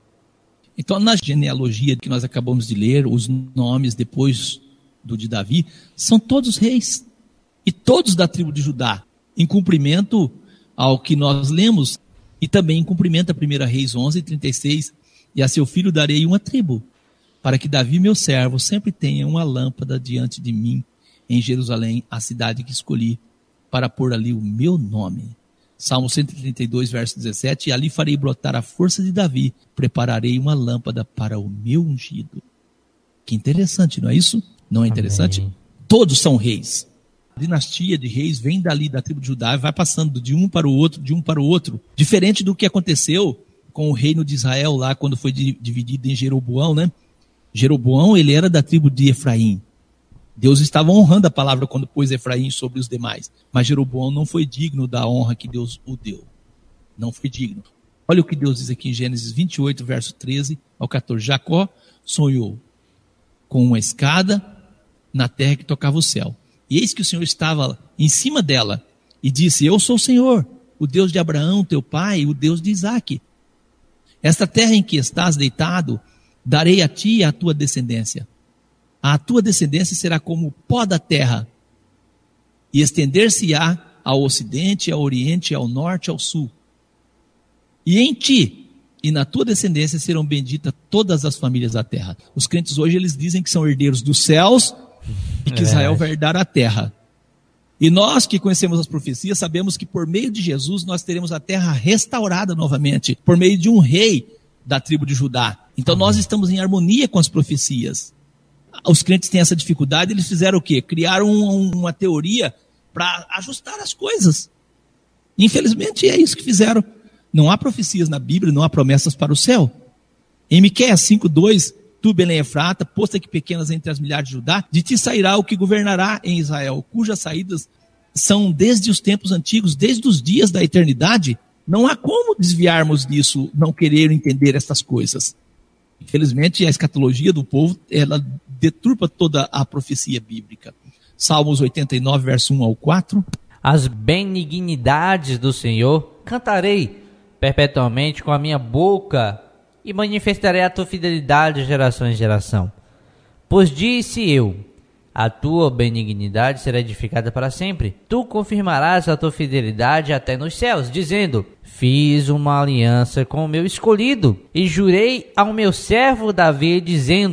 Então, na genealogia que nós acabamos de ler, os nomes depois do de Davi, são todos reis, e todos da tribo de Judá, em cumprimento ao que nós lemos, e também em cumprimento a 1 Reis 11:36, e a seu filho darei uma tribo, para que Davi, meu servo, sempre tenha uma lâmpada diante de mim, em Jerusalém, a cidade que escolhi, para pôr ali o meu nome. Salmo 132, verso 17, e ali farei brotar a força de Davi, prepararei uma lâmpada para o meu ungido. Que interessante, não é isso? Não é interessante?
Amém.
Todos são reis. A dinastia de reis vem dali da tribo de Judá e vai passando de um para o outro, de um para o outro. Diferente do que aconteceu com o reino de Israel lá, quando foi dividido em Jeroboão, né? Jeroboão, ele era da tribo de Efraim. Deus estava honrando a palavra quando pôs Efraim sobre os demais. Mas Jeroboão não foi digno da honra que Deus o deu. Não foi digno. Olha o que Deus diz aqui em Gênesis 28, verso 13 ao 14. Jacó sonhou com uma escada na terra que tocava o céu. E eis que o Senhor estava em cima dela e disse: eu sou o Senhor, o Deus de Abraão, teu pai, o Deus de Isaque. Esta terra em que estás deitado, darei a ti e à tua descendência. A tua descendência será como o pó da terra, e estender-se-á ao ocidente, ao oriente, ao norte, ao sul. E em ti e na tua descendência serão benditas todas as famílias da terra. Os crentes hoje, eles dizem que são herdeiros dos céus e que Israel vai herdar a terra. E nós que conhecemos as profecias, sabemos que por meio de Jesus nós teremos a terra restaurada novamente, por meio de um rei da tribo de Judá. Então nós estamos em harmonia com as profecias. Os crentes têm essa dificuldade, eles fizeram o quê? Criaram uma teoria para ajustar as coisas. Infelizmente é isso que fizeram. Não há profecias na Bíblia, não há promessas para o céu. Em Miqueias 5:2, tu, Belém Efrata, posta que pequenas entre as milhares de Judá, de ti sairá o que governará em Israel, cujas saídas são desde os tempos antigos, desde os dias da eternidade. Não há como desviarmos disso, não querer entender essas coisas. Infelizmente, a escatologia do povo, ela deturpa toda a profecia bíblica. Salmos 89, verso 1 ao 4.
As benignidades do Senhor cantarei perpetuamente com a minha boca e manifestarei a tua fidelidade de geração em geração. Pois disse eu, a tua benignidade será edificada para sempre. Tu confirmarás a tua fidelidade até nos céus, dizendo: fiz uma aliança com o meu escolhido, e jurei ao meu servo Davi, dizendo: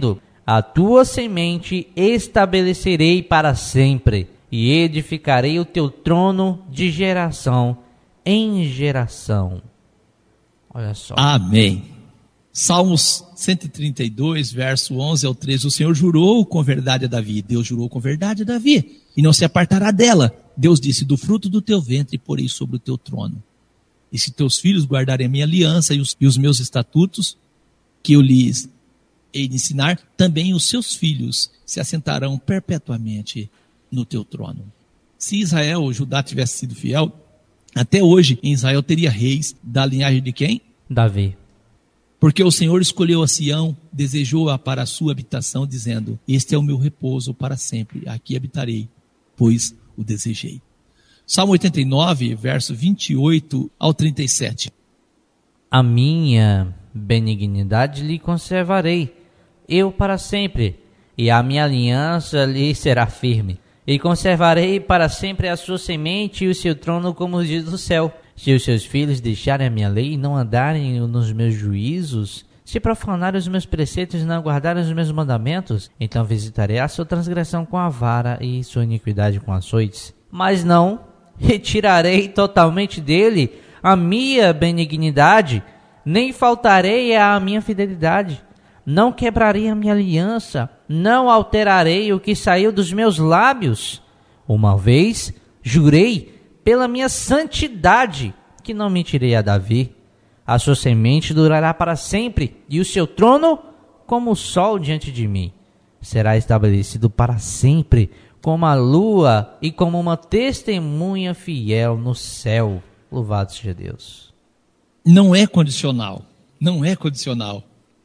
A tua semente estabelecerei para sempre, e edificarei o teu trono de geração em geração. Olha só.
Amém. Salmos 132, verso 11 ao 13. O Senhor jurou com verdade a Davi. Deus jurou com verdade a Davi, e não se apartará dela. Deus disse: do fruto do teu ventre porei sobre o teu trono. E se teus filhos guardarem a minha aliança e os meus estatutos, que eu lhes hei de ensinar, também os seus filhos se assentarão perpetuamente no teu trono. Se Israel ou Judá tivesse sido fiel, até hoje em Israel teria reis da linhagem de quem?
Davi.
Porque o Senhor escolheu a Sião, desejou-a para a sua habitação, dizendo: este é o meu repouso para sempre, aqui habitarei, pois o desejei. Salmo 89, verso 28 ao 37.
A minha benignidade lhe conservarei, eu para sempre, e a minha aliança lhe será firme. E conservarei para sempre a sua semente e o seu trono como os dias do céu. Se os seus filhos deixarem a minha lei e não andarem nos meus juízos, se profanarem os meus preceitos e não guardarem os meus mandamentos, então visitarei a sua transgressão com a vara e sua iniquidade com açoites. Mas não retirarei totalmente dele a minha benignidade, nem faltarei à minha fidelidade. Não quebrarei a minha aliança, não alterarei o que saiu dos meus lábios. Uma vez jurei pela minha santidade que não mentirei a Davi. A sua semente durará para sempre, e o seu trono como o sol diante de mim. Será estabelecido para sempre, como a lua e como uma testemunha fiel no céu. Louvado seja Deus.
Não é condicional. Não é condicional.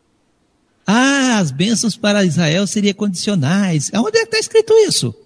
Ah, as bênçãos para Israel seriam condicionais. Onde é que está escrito isso?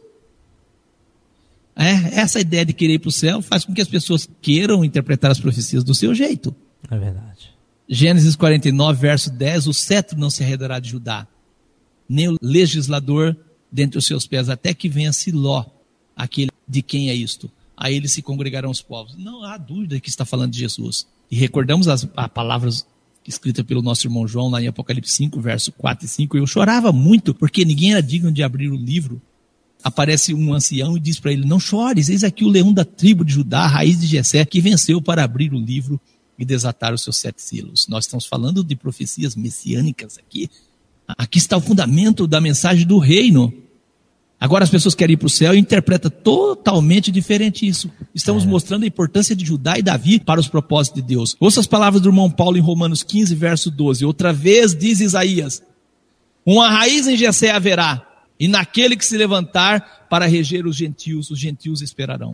Essa ideia de querer ir para o céu faz com que as pessoas queiram interpretar as profecias do seu jeito.
É verdade.
Gênesis 49, verso 10. O cetro não se arredará de Judá, nem o legislador dentre os seus pés, até que venha Siló, aquele de quem é isto. A ele se congregarão os povos. Não há dúvida que está falando de Jesus. E recordamos as palavras escritas pelo nosso irmão João lá em Apocalipse 5, verso 4 e 5. Eu chorava muito, porque ninguém era digno de abrir o livro. Aparece um ancião e diz para ele: não chores, eis aqui o leão da tribo de Judá, a raiz de Jessé, que venceu para abrir o livro e desatar os seus 7 selos. Nós estamos falando de profecias messiânicas aqui. Aqui está o fundamento da mensagem do reino. Agora as pessoas querem ir para o céu e interpretam totalmente diferente isso. Estamos mostrando a importância de Judá e Davi para os propósitos de Deus. Ouça as palavras do irmão Paulo em Romanos 15, verso 12. Outra vez diz Isaías: uma raiz em Jessé haverá, e naquele que se levantar para reger os gentios esperarão.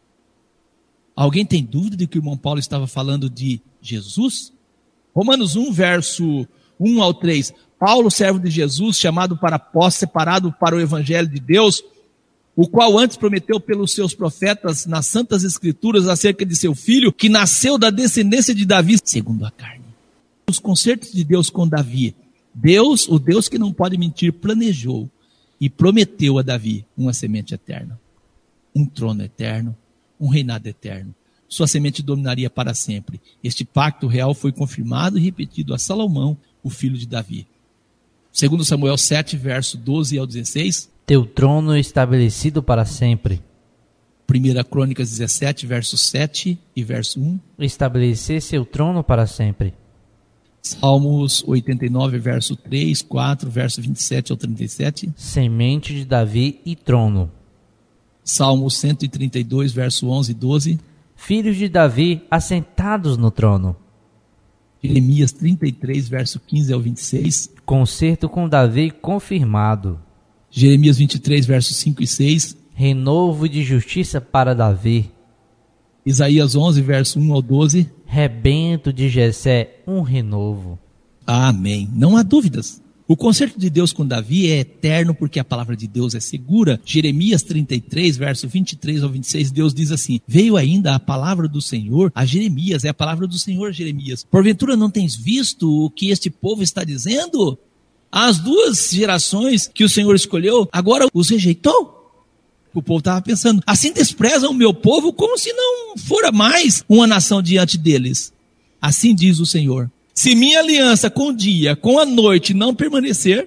Alguém tem dúvida de que o irmão Paulo estava falando de Jesus? Romanos 1, verso 1 ao 3. Paulo, servo de Jesus, chamado para apóstolo, separado para o evangelho de Deus, o qual antes prometeu pelos seus profetas nas santas escrituras acerca de seu filho, que nasceu da descendência de Davi, segundo a carne. Os concertos de Deus com Davi, Deus, o Deus que não pode mentir, planejou e prometeu a Davi uma semente eterna, um trono eterno, um reinado eterno. Sua semente dominaria para sempre. Este pacto real foi confirmado e repetido a Salomão, o filho de Davi. Segundo Samuel 7, verso 12 ao 16.
Teu trono estabelecido para sempre.
1 Crônicas 17, verso 7 e verso 1.
Estabelecer seu trono para sempre.
Salmos 89, verso 3, 4, verso 27 ao 37.
Semente de Davi e trono.
Salmos 132, verso 11 e 12.
Filhos de Davi assentados no trono.
Jeremias 33, verso 15 ao 26.
Concerto com Davi confirmado.
Jeremias 23, versos 5 e 6.
Renovo de justiça para Davi.
Isaías 11, verso 1 ao 12.
Rebento de Jessé, um renovo.
Amém. Não há dúvidas. O concerto de Deus com Davi é eterno porque a palavra de Deus é segura. Jeremias 33, verso 23 ao 26, Deus diz assim: veio ainda a palavra do Senhor a Jeremias, é a palavra do Senhor, Jeremias. Porventura não tens visto o que este povo está dizendo? As 2 gerações que o Senhor escolheu, agora os rejeitou? O povo estava pensando, assim desprezam o meu povo como se não fora mais uma nação diante deles. Assim diz o Senhor: se minha aliança com o dia, com a noite não permanecer,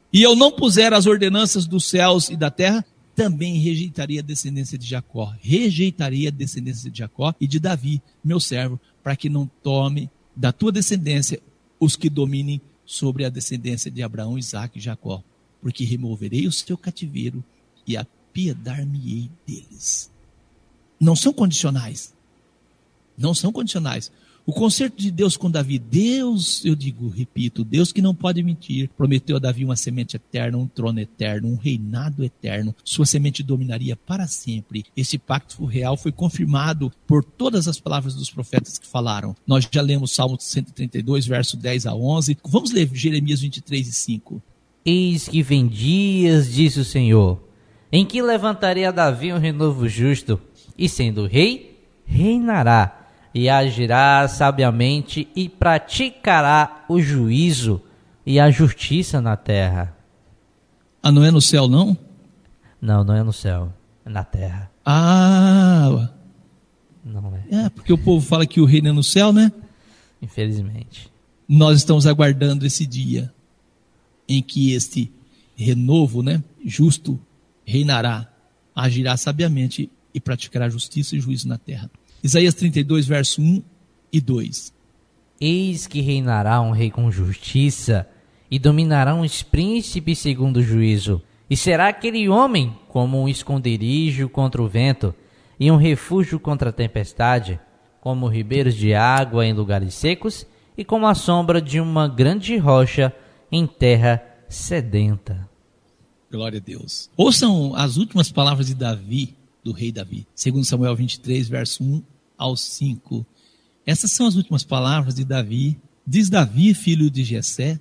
e eu não puser as ordenanças dos céus e da terra, também rejeitaria a descendência de Jacó. Rejeitaria a descendência de Jacó e de Davi, meu servo, para que não tome da tua descendência os que dominem sobre a descendência de Abraão, Isaque e Jacó. Porque removerei o seu cativeiro e apiedar-me-ei deles. Não são condicionais. Não são condicionais. O concerto de Deus com Davi, Deus, eu digo, repito, Deus que não pode mentir, prometeu a Davi uma semente eterna, um trono eterno, um reinado eterno. Sua semente dominaria para sempre. Esse pacto real foi confirmado por todas as palavras dos profetas que falaram. Nós já lemos Salmo 132, verso 10 a 11. Vamos ler Jeremias 23 e 5.
Eis que vem dias, disse o Senhor, em que levantarei a Davi um renovo justo, e sendo rei, reinará. E agirá sabiamente e praticará o juízo e a justiça na terra.
Ah, não é no céu, não?
Não, não é no céu, é na terra.
Ah,
não é.
Porque o povo fala que o reino é no céu, né?
Infelizmente.
Nós estamos aguardando esse dia em que este renovo, né, justo, reinará, agirá sabiamente e praticará justiça e juízo na terra. Isaías 32, verso 1 e 2.
Eis que reinará um rei com justiça, e dominarão os príncipes segundo o juízo. E será aquele homem como um esconderijo contra o vento, e um refúgio contra a tempestade, como ribeiros de água em lugares secos, e como a sombra de uma grande rocha em terra sedenta.
Glória a Deus. Ouçam as últimas palavras de Davi, do rei Davi. 2 Samuel 23, verso 1 ao 5. Essas são as últimas palavras de Davi. Diz Davi, filho de Jessé,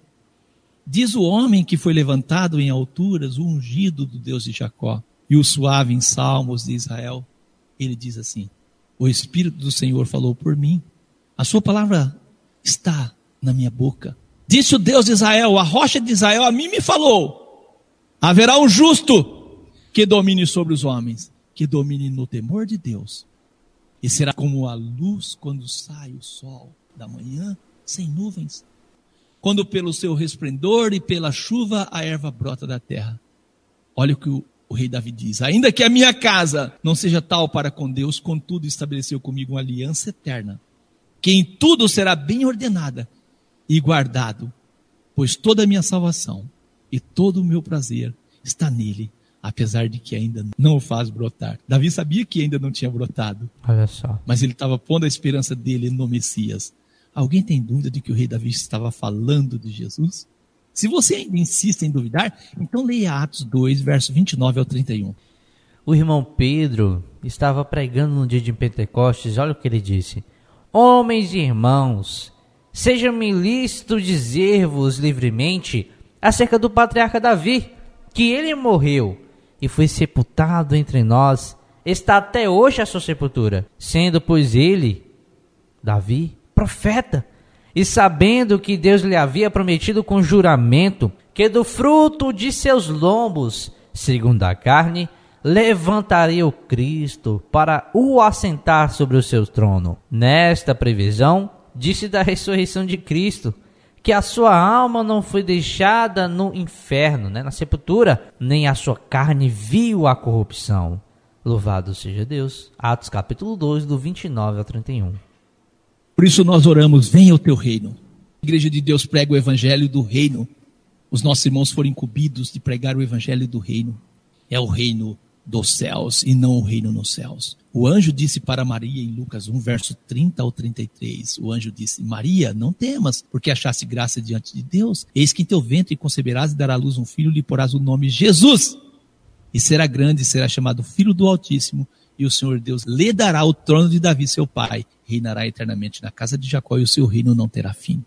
diz o homem que foi levantado em alturas, o ungido do Deus de Jacó, e o suave em salmos de Israel. Ele diz assim: o Espírito do Senhor falou por mim, a sua palavra está na minha boca. Disse o Deus de Israel, a rocha de Israel, a mim me falou: haverá um justo que domine sobre os homens, que domine no temor de Deus, e será como a luz quando sai o sol da manhã, sem nuvens, quando pelo seu resplendor e pela chuva a erva brota da terra. Olha o que o rei Davi diz: ainda que a minha casa não seja tal para com Deus, contudo estabeleceu comigo uma aliança eterna, que em tudo será bem ordenada e guardado, pois toda a minha salvação e todo o meu prazer está nele, apesar de que ainda não o faz brotar. Davi sabia que ainda não tinha brotado.
Olha só.
Mas ele estava pondo a esperança dele no Messias. Alguém tem dúvida de que o rei Davi estava falando de Jesus? Se você ainda insiste em duvidar, então leia Atos 2, verso 29 ao 31.
O irmão Pedro estava pregando no dia de Pentecostes. Olha o que ele disse: homens e irmãos, seja-me lícito dizer-vos livremente acerca do patriarca Davi, que ele morreu e foi sepultado entre nós, está até hoje a sua sepultura, sendo pois ele, Davi, profeta, e sabendo que Deus lhe havia prometido com juramento, que do fruto de seus lombos, segundo a carne, levantaria o Cristo para o assentar sobre o seu trono. Nesta previsão, disse da ressurreição de Cristo, que a sua alma não foi deixada no inferno, na sepultura, nem a sua carne viu a corrupção. Louvado seja Deus. Atos capítulo 2, do 29 ao 31.
Por isso nós oramos: venha o teu reino. A Igreja de Deus prega o evangelho do reino. Os nossos irmãos foram incumbidos de pregar o evangelho do reino. É o reino dos céus e não o reino nos céus. O anjo disse para Maria em Lucas 1, verso 30 ao 33, o anjo disse: Maria, não temas, porque achaste graça diante de Deus. Eis que em teu ventre conceberás e dará à luz um filho, lhe porás o nome Jesus. E será grande e será chamado Filho do Altíssimo, e o Senhor Deus lhe dará o trono de Davi seu pai. Reinará eternamente na casa de Jacó, e o seu reino não terá fim.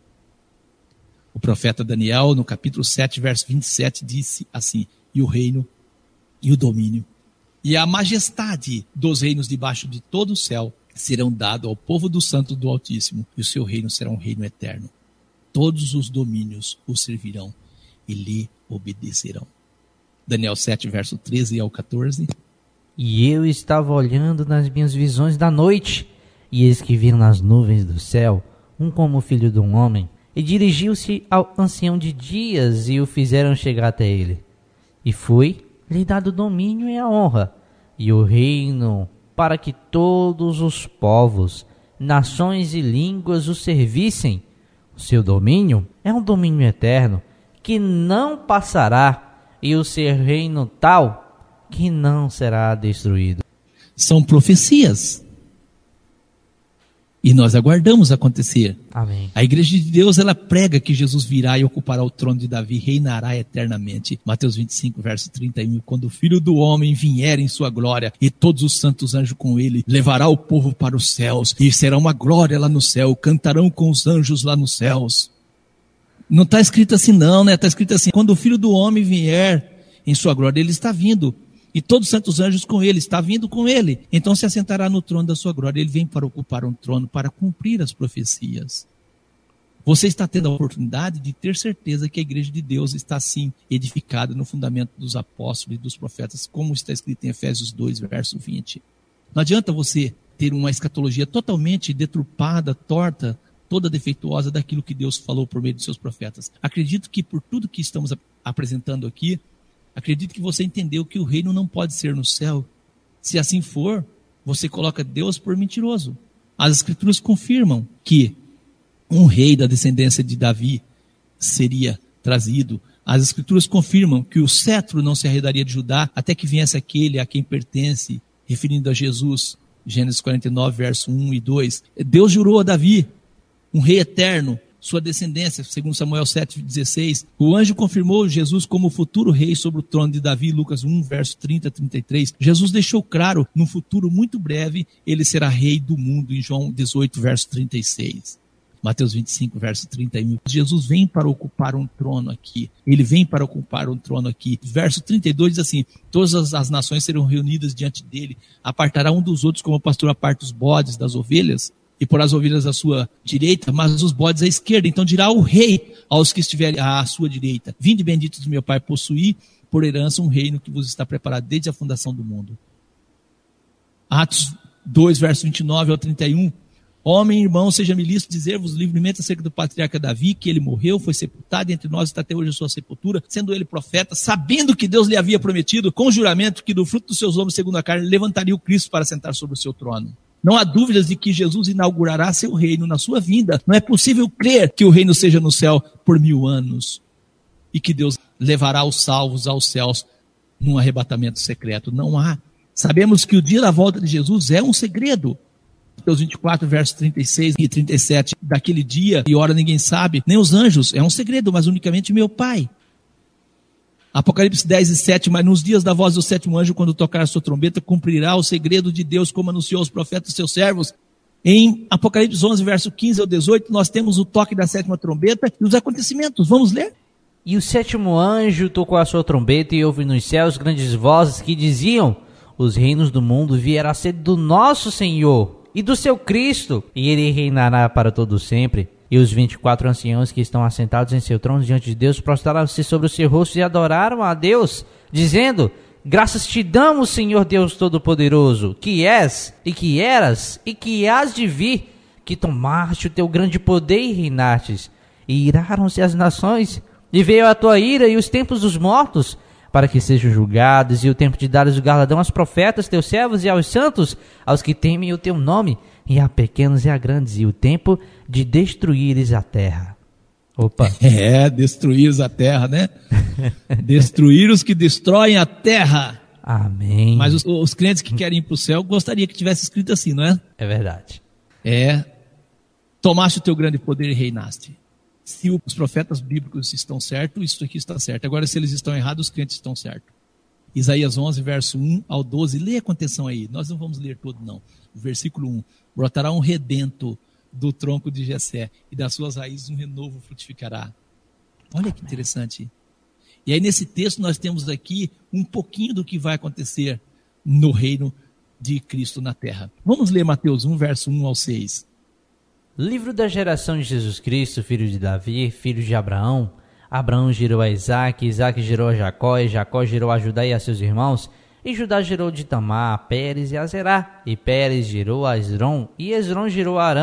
O profeta Daniel, no capítulo 7, verso 27, disse assim: e o reino e o domínio e a majestade dos reinos debaixo de todo o céu serão dados ao povo do santo do Altíssimo, e o seu reino será um reino eterno. Todos os domínios o servirão e lhe obedecerão. Daniel 7, verso 13 ao 14.
E eu estava olhando nas minhas visões da noite, e eis que vi nas nuvens do céu um como filho de um homem, E dirigiu-se ao ancião de dias e o fizeram chegar até ele. E foi-lhe dado o domínio e a honra, e o reino, para que todos os povos, nações e línguas o servissem. O seu domínio é um domínio eterno, que não passará, e o seu reino tal, que não será destruído.
São profecias. E nós aguardamos acontecer.
Amém.
A igreja de Deus, ela prega que Jesus virá e ocupará o trono de Davi, reinará eternamente. Mateus 25, verso 31. Quando o Filho do Homem vier em sua glória e todos os santos anjos com ele, levará o povo para os céus e será uma glória lá no céu, cantarão com os anjos lá nos céus. Não está escrito assim não, né? Está escrito assim, quando o Filho do Homem vier em sua glória, ele está vindo. E todos os santos anjos com ele, está vindo com ele. Então se assentará no trono da sua glória. Ele vem para ocupar um trono, para cumprir as profecias. Você está tendo a oportunidade de ter certeza que a igreja de Deus está sim edificada no fundamento dos apóstolos e dos profetas, como está escrito em Efésios 2, verso 20. Não adianta você ter uma escatologia totalmente deturpada, torta, toda defeituosa daquilo que Deus falou por meio de seus profetas. Acredito que por tudo que estamos apresentando aqui, acredito que você entendeu que o reino não pode ser no céu. Se assim for, você coloca Deus por mentiroso. As escrituras confirmam que um rei da descendência de Davi seria trazido. As escrituras confirmam que o cetro não se arredaria de Judá até que viesse aquele a quem pertence, referindo a Jesus. Gênesis 49, verso 1 e 2. Deus jurou a Davi, um rei eterno, sua descendência, segundo Samuel 7,16. O anjo confirmou Jesus como o futuro rei sobre o trono de Davi, Lucas 1, verso 30 a 33. Jesus deixou claro, num futuro muito breve, ele será rei do mundo, em João 18, verso 36. Mateus 25, verso 31. Jesus vem para ocupar um trono aqui. Ele vem para ocupar um trono aqui. Verso 32 diz assim, todas as nações serão reunidas diante dele, apartará um dos outros como o pastor aparta os bodes das ovelhas, e porá as ovelhas à sua direita, mas os bodes à esquerda. Então dirá o rei aos que estiverem à sua direita, vinde benditos do meu Pai, possuí por herança um reino que vos está preparado desde a fundação do mundo. Atos 2, verso 29 ao 31. Homem, irmão, seja-me lícito dizer-vos livremente acerca do patriarca Davi, que ele morreu, foi sepultado, e entre nós está até hoje a sua sepultura, sendo ele profeta, sabendo que Deus lhe havia prometido, com juramento, que do fruto dos seus homens, segundo a carne, levantaria o Cristo para sentar sobre o seu trono. Não há dúvidas de que Jesus inaugurará seu reino na sua vinda. Não é possível crer que o reino seja no céu por 1000 anos. E que Deus levará os salvos aos céus num arrebatamento secreto. Não há. Sabemos que o dia da volta de Jesus é um segredo. Mateus 24, versos 36 e 37. Daquele dia e hora ninguém sabe, nem os anjos. É um segredo, mas unicamente meu Pai. Apocalipse 10 e 7, mas nos dias da voz do sétimo anjo, quando tocar a sua trombeta, cumprirá o segredo de Deus, como anunciou os profetas seus servos. Em Apocalipse 11, verso 15 ao 18, nós temos o toque da sétima trombeta e os acontecimentos. Vamos ler?
E o sétimo anjo tocou a sua trombeta e houve nos céus grandes vozes que diziam, os reinos do mundo vierá a ser do nosso Senhor e do seu Cristo, e ele reinará para todo sempre. E os 24 anciãos que estão assentados em seu trono diante de Deus prostraram-se sobre o seu rosto e adoraram a Deus, dizendo, graças te damos, Senhor Deus Todo-Poderoso, que és, e que eras, e que hás de vir, que tomaste o teu grande poder e reinastes. E iraram-se as nações, e veio a tua ira e os tempos dos mortos, para que sejam julgados, e o tempo de dares o galardão aos profetas, teus servos, e aos santos, aos que temem o teu nome, e a pequenos e a grandes, e o tempo de destruíres a terra. Opa!
Destruíres a terra, né? Destruir os que destroem a terra.
Amém.
Mas os crentes que querem ir para o céu, gostaria que tivesse escrito assim, não é?
É verdade.
Tomaste o teu grande poder e reinaste. Se os profetas bíblicos estão certos, isso aqui está certo. Agora, se eles estão errados, os crentes estão certos. Isaías 11, verso 1 ao 12. Leia com atenção aí. Nós não vamos ler todo, não. Versículo 1. Brotará um redento do tronco de Jessé, e das suas raízes um renovo frutificará. Olha que interessante. E aí nesse texto nós temos aqui um pouquinho do que vai acontecer no reino de Cristo na terra. Vamos ler Mateus 1, verso 1 ao 6.
Livro da geração de Jesus Cristo, filho de Davi, filho de Abraão. Abraão gerou a Isaque, Isaque gerou a Jacó, e Jacó gerou a Judá e a seus irmãos. E Judá gerou de Tamar, a Pérez e a Zerá. E Pérez gerou a Esrom, e Esrom gerou a Arão.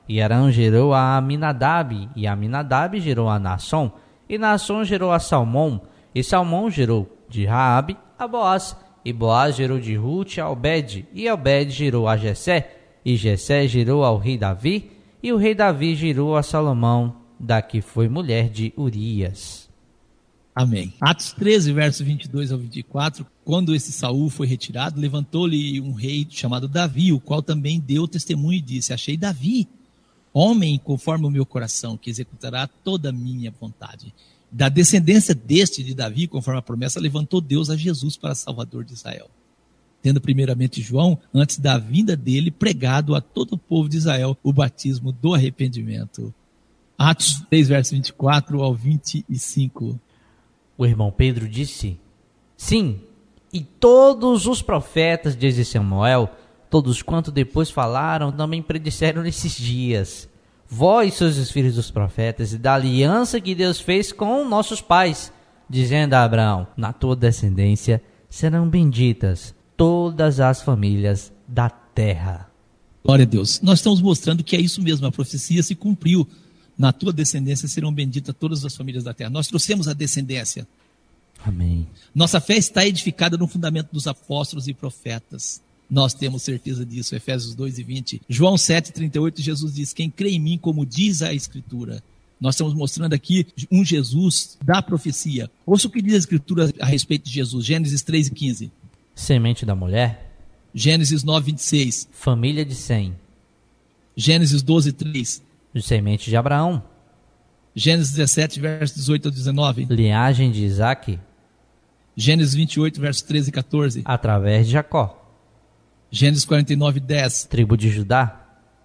E Arão gerou a Aminadab, e Aminadab gerou a Naasson, e Naasson gerou a Salmão, e Salmão gerou de Raabe a Boaz, e Boaz gerou de Ruth a Obed, e Obed gerou a Jessé, e Jessé gerou ao rei Davi, e o rei Davi gerou a Salomão, da que foi mulher de Urias.
Amém. Atos 13, versos 22 ao 24, quando esse Saul foi retirado, levantou-lhe um rei chamado Davi, o qual também deu testemunho e disse: achei Davi, homem conforme o meu coração, que executará toda a minha vontade. Da descendência deste de Davi, conforme a promessa, levantou Deus a Jesus para Salvador de Israel. Tendo primeiramente João, antes da vinda dele, pregado a todo o povo de Israel o batismo do arrependimento. Atos 3, versos 24 ao 25.
O irmão Pedro disse: sim, e todos os profetas desde Samuel, todos quanto depois falaram, também predisseram nesses dias. Vós sois os filhos dos profetas e da aliança que Deus fez com nossos pais, dizendo a Abraão: na tua descendência serão benditas todas as famílias da terra.
Glória a Deus. Nós estamos mostrando que é isso mesmo, a profecia se cumpriu. Na tua descendência serão benditas todas as famílias da terra. Nós trouxemos a descendência.
Amém.
Nossa fé está edificada no fundamento dos apóstolos e profetas. Nós temos certeza disso. Efésios 2 e 20. João 7, 38, Jesus diz: quem crê em mim, como diz a Escritura. Nós estamos mostrando aqui um Jesus da profecia. Ouça o que diz a Escritura a respeito de Jesus. Gênesis 3 e 15.
Semente da mulher.
Gênesis 9, 26.
Família de Sem.
Gênesis 12, 3.
De semente de Abraão.
Gênesis 17, versos 18 a 19.
Linhagem de Isaque.
Gênesis 28, versos 13 e 14.
Através de Jacó.
Gênesis 49, 10.
Tribo de Judá.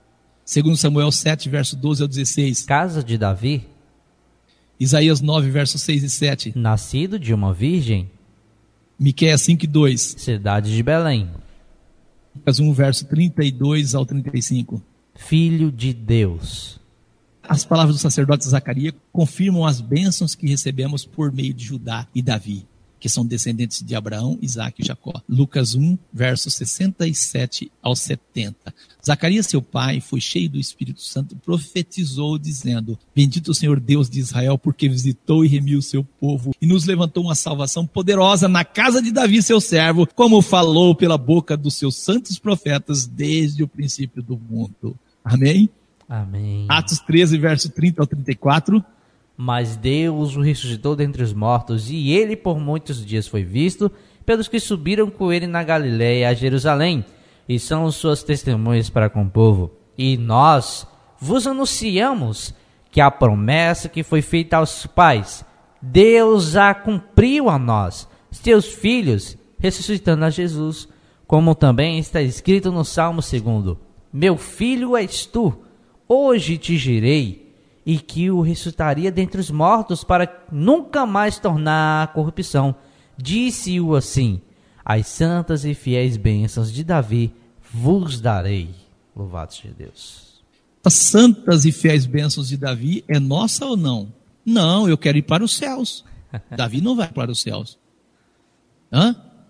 2 Samuel 7, verso 12 ao 16.
Casa de Davi.
Isaías 9, versos 6 e 7.
Nascido de uma virgem.
Miqueias 5 e 2.
Cidade de Belém.
Lucas 1, verso 32 ao 35.
Filho de Deus.
As palavras do sacerdote Zacarias confirmam as bênçãos que recebemos por meio de Judá e Davi, que são descendentes de Abraão, Isaque e Jacó. Lucas 1, versos 67 ao 70. Zacarias, seu pai, foi cheio do Espírito Santo, profetizou dizendo: bendito o Senhor Deus de Israel, porque visitou e remiu o seu povo e nos levantou uma salvação poderosa na casa de Davi, seu servo, como falou pela boca dos seus santos profetas desde o princípio do mundo. Amém?
Amém.
Atos 13, verso 30 ao 34.
Mas Deus o ressuscitou dentre os mortos, e ele por muitos dias foi visto pelos que subiram com ele na Galiléia a Jerusalém, e são suas testemunhas para com o povo. E nós vos anunciamos que a promessa que foi feita aos pais, Deus a cumpriu a nós, seus filhos, ressuscitando a Jesus, como também está escrito no Salmo 2: meu filho és tu, hoje te gerei, e que o ressuscitaria dentre os mortos para nunca mais tornar a corrupção. Disse-o assim: as santas e fiéis bênçãos de Davi vos darei. Louvado seja Deus.
As santas e fiéis bênçãos de Davi é nossa ou não? Não, eu quero ir para os céus. Davi não vai para os céus. Hã?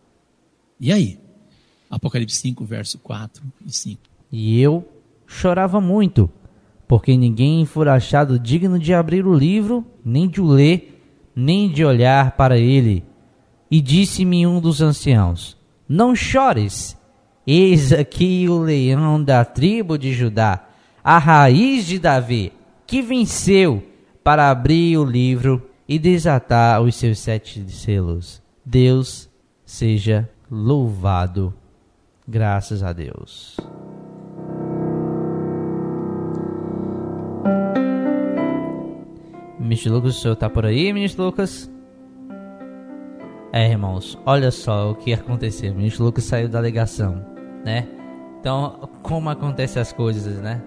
E aí? Apocalipse 5, verso 4 e 5.
E eu chorava muito, porque ninguém for achado digno de abrir o livro, nem de o ler, nem de olhar para ele. E disse-me um dos anciãos: não chores, eis aqui o leão da tribo de Judá, a raiz de Davi, que venceu para abrir o livro e desatar os seus 7 selos. Deus seja louvado. Graças a Deus. Ministro Lucas, o senhor está por aí, Ministro Lucas? Irmãos, olha só o que aconteceu. O Ministro Lucas saiu da ligação, né? Então, como acontecem as coisas, né?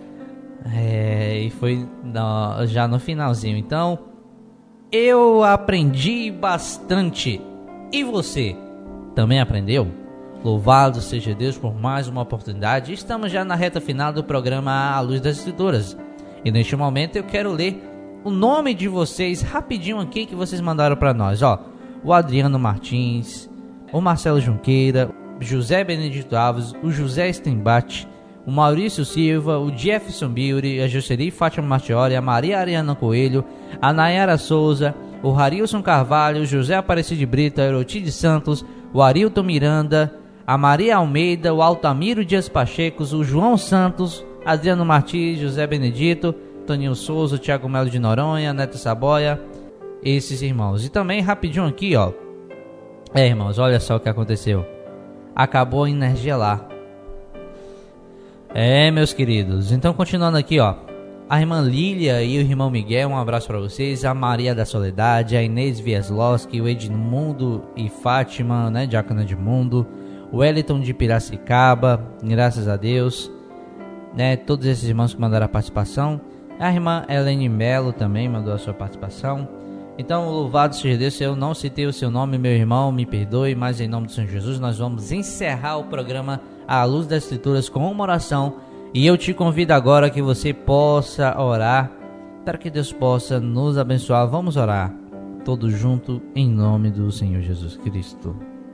E foi já no finalzinho. Então, eu aprendi bastante. E você? Também aprendeu? Louvado seja Deus por mais uma oportunidade. Estamos já na reta final do programa A Luz das Escrituras. E neste momento eu quero ler o nome de vocês rapidinho aqui que vocês mandaram para nós. O Adriano Martins, o Marcelo Junqueira, José Benedito Alves, o José Stembate, o Maurício Silva, o Jefferson Biuri, a Juceri Fátima Martiori, a Maria Ariana Coelho, a Nayara Souza, o Harilson Carvalho, o José Aparecido de Brito, a Erotide Santos, o Arilton Miranda, a Maria Almeida, o Altamiro Dias Pachecos, o João Santos, Adriano Martins, José Benedito, Toninho Souza, o Thiago Melo de Noronha, Neto Saboia, esses irmãos. E também rapidinho aqui, ó. Irmãos, olha só o que aconteceu. Acabou a energia lá. Meus queridos. Então, continuando aqui, ó. A irmã Lília e o irmão Miguel, um abraço para vocês. A Maria da Soledade, a Inês Viesloski, o Edmundo e Fátima, né, Diácono Edmundo, o Wellington de Piracicaba, graças a Deus, né, todos esses irmãos que mandaram a participação. A irmã Helene Melo também mandou a sua participação. Então, louvado seja Deus. Se eu não citei o seu nome, meu irmão, me perdoe, mas em nome do Senhor Jesus, nós vamos encerrar o programa à luz das Escrituras com uma oração. E eu te convido agora que você possa orar, para que Deus possa nos abençoar. Vamos orar todos juntos em nome do Senhor Jesus Cristo.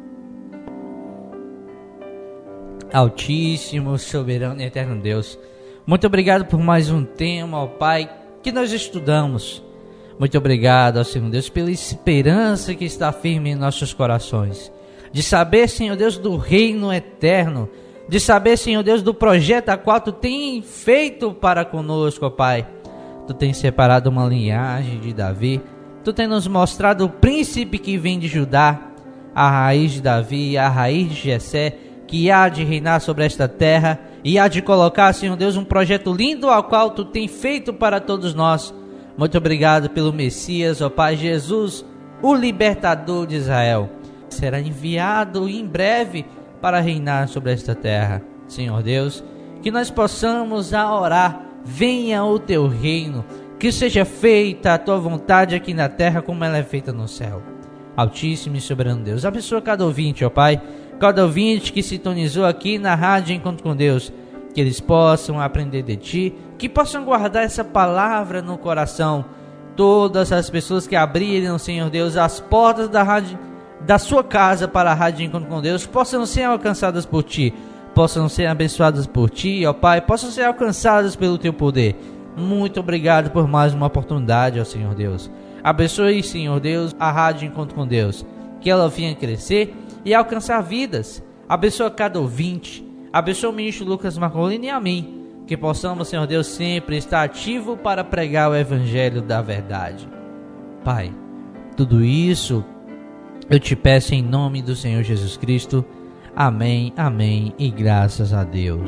Altíssimo, soberano e eterno Deus, muito obrigado por mais um tema, ó Pai, que nós estudamos. Muito obrigado, ó Senhor Deus, pela esperança que está firme em nossos corações, de saber, Senhor Deus, do reino eterno, de saber, Senhor Deus, do projeto a qual Tu tem feito para conosco, ó Pai. Tu tens separado uma linhagem de Davi, Tu tens nos mostrado o príncipe que vem de Judá, a raiz de Davi, a raiz de Jessé, que há de reinar sobre esta terra e há de colocar, Senhor Deus, um projeto lindo ao qual Tu tem feito para todos nós. Muito obrigado pelo Messias, ó Pai, Jesus, o libertador de Israel. Será enviado em breve para reinar sobre esta terra. Senhor Deus, que nós possamos orar, venha o Teu reino, que seja feita a Tua vontade aqui na terra como ela é feita no céu. Altíssimo e soberano Deus, abençoa cada ouvinte, ó Pai, cada ouvinte que sintonizou aqui na Rádio Encontro com Deus, que eles possam aprender de Ti, que possam guardar essa palavra no coração. Todas as pessoas que abriram, Senhor Deus, as portas da sua casa para a Rádio Encontro com Deus, possam ser alcançadas por Ti, possam ser abençoadas por Ti, ó Pai, possam ser alcançadas pelo Teu poder. Muito obrigado por mais uma oportunidade, ó Senhor Deus. Abençoe, Senhor Deus, a Rádio Encontro com Deus, que ela venha crescer e alcançar vidas. Abençoa cada ouvinte, abençoa o ministro Lucas Marcolini e a mim, que possamos, Senhor Deus, sempre estar ativo para pregar o Evangelho da verdade. Pai, tudo isso eu te peço em nome do Senhor Jesus Cristo. Amém, amém e graças a Deus.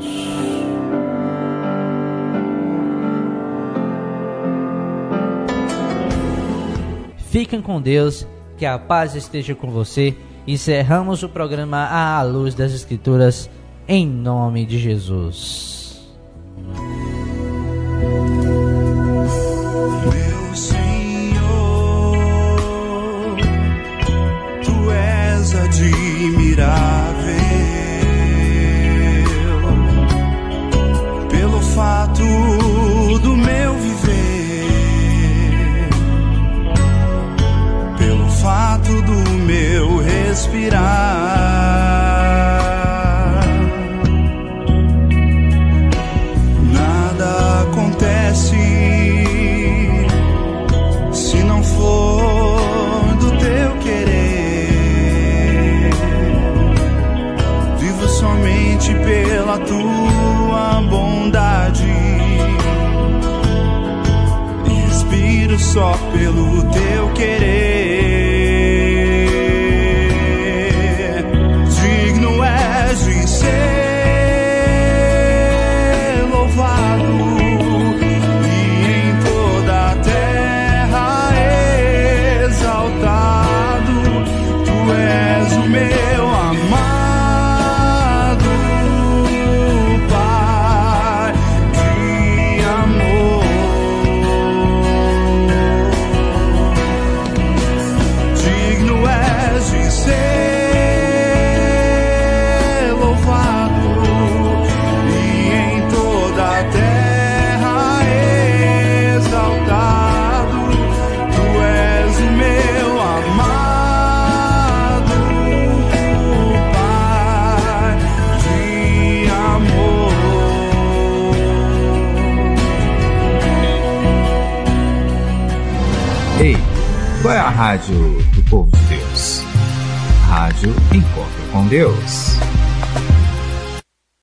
Fiquem com Deus, que a paz esteja com você. Encerramos o programa à luz das Escrituras, em nome de Jesus.
Meu Senhor, Tu és admirável pelo fato do meu viver, pelo fato do meu respirar. Nada acontece se não for do Teu querer. Vivo somente pela Tua bondade, respiro só pelo Teu querer. Digno és de ser louvado, e em toda a terra exaltado. Tu és o meu amado Pai de amor.
Ei, qual é a rádio do povo de Deus? Rádio Encontro com Deus.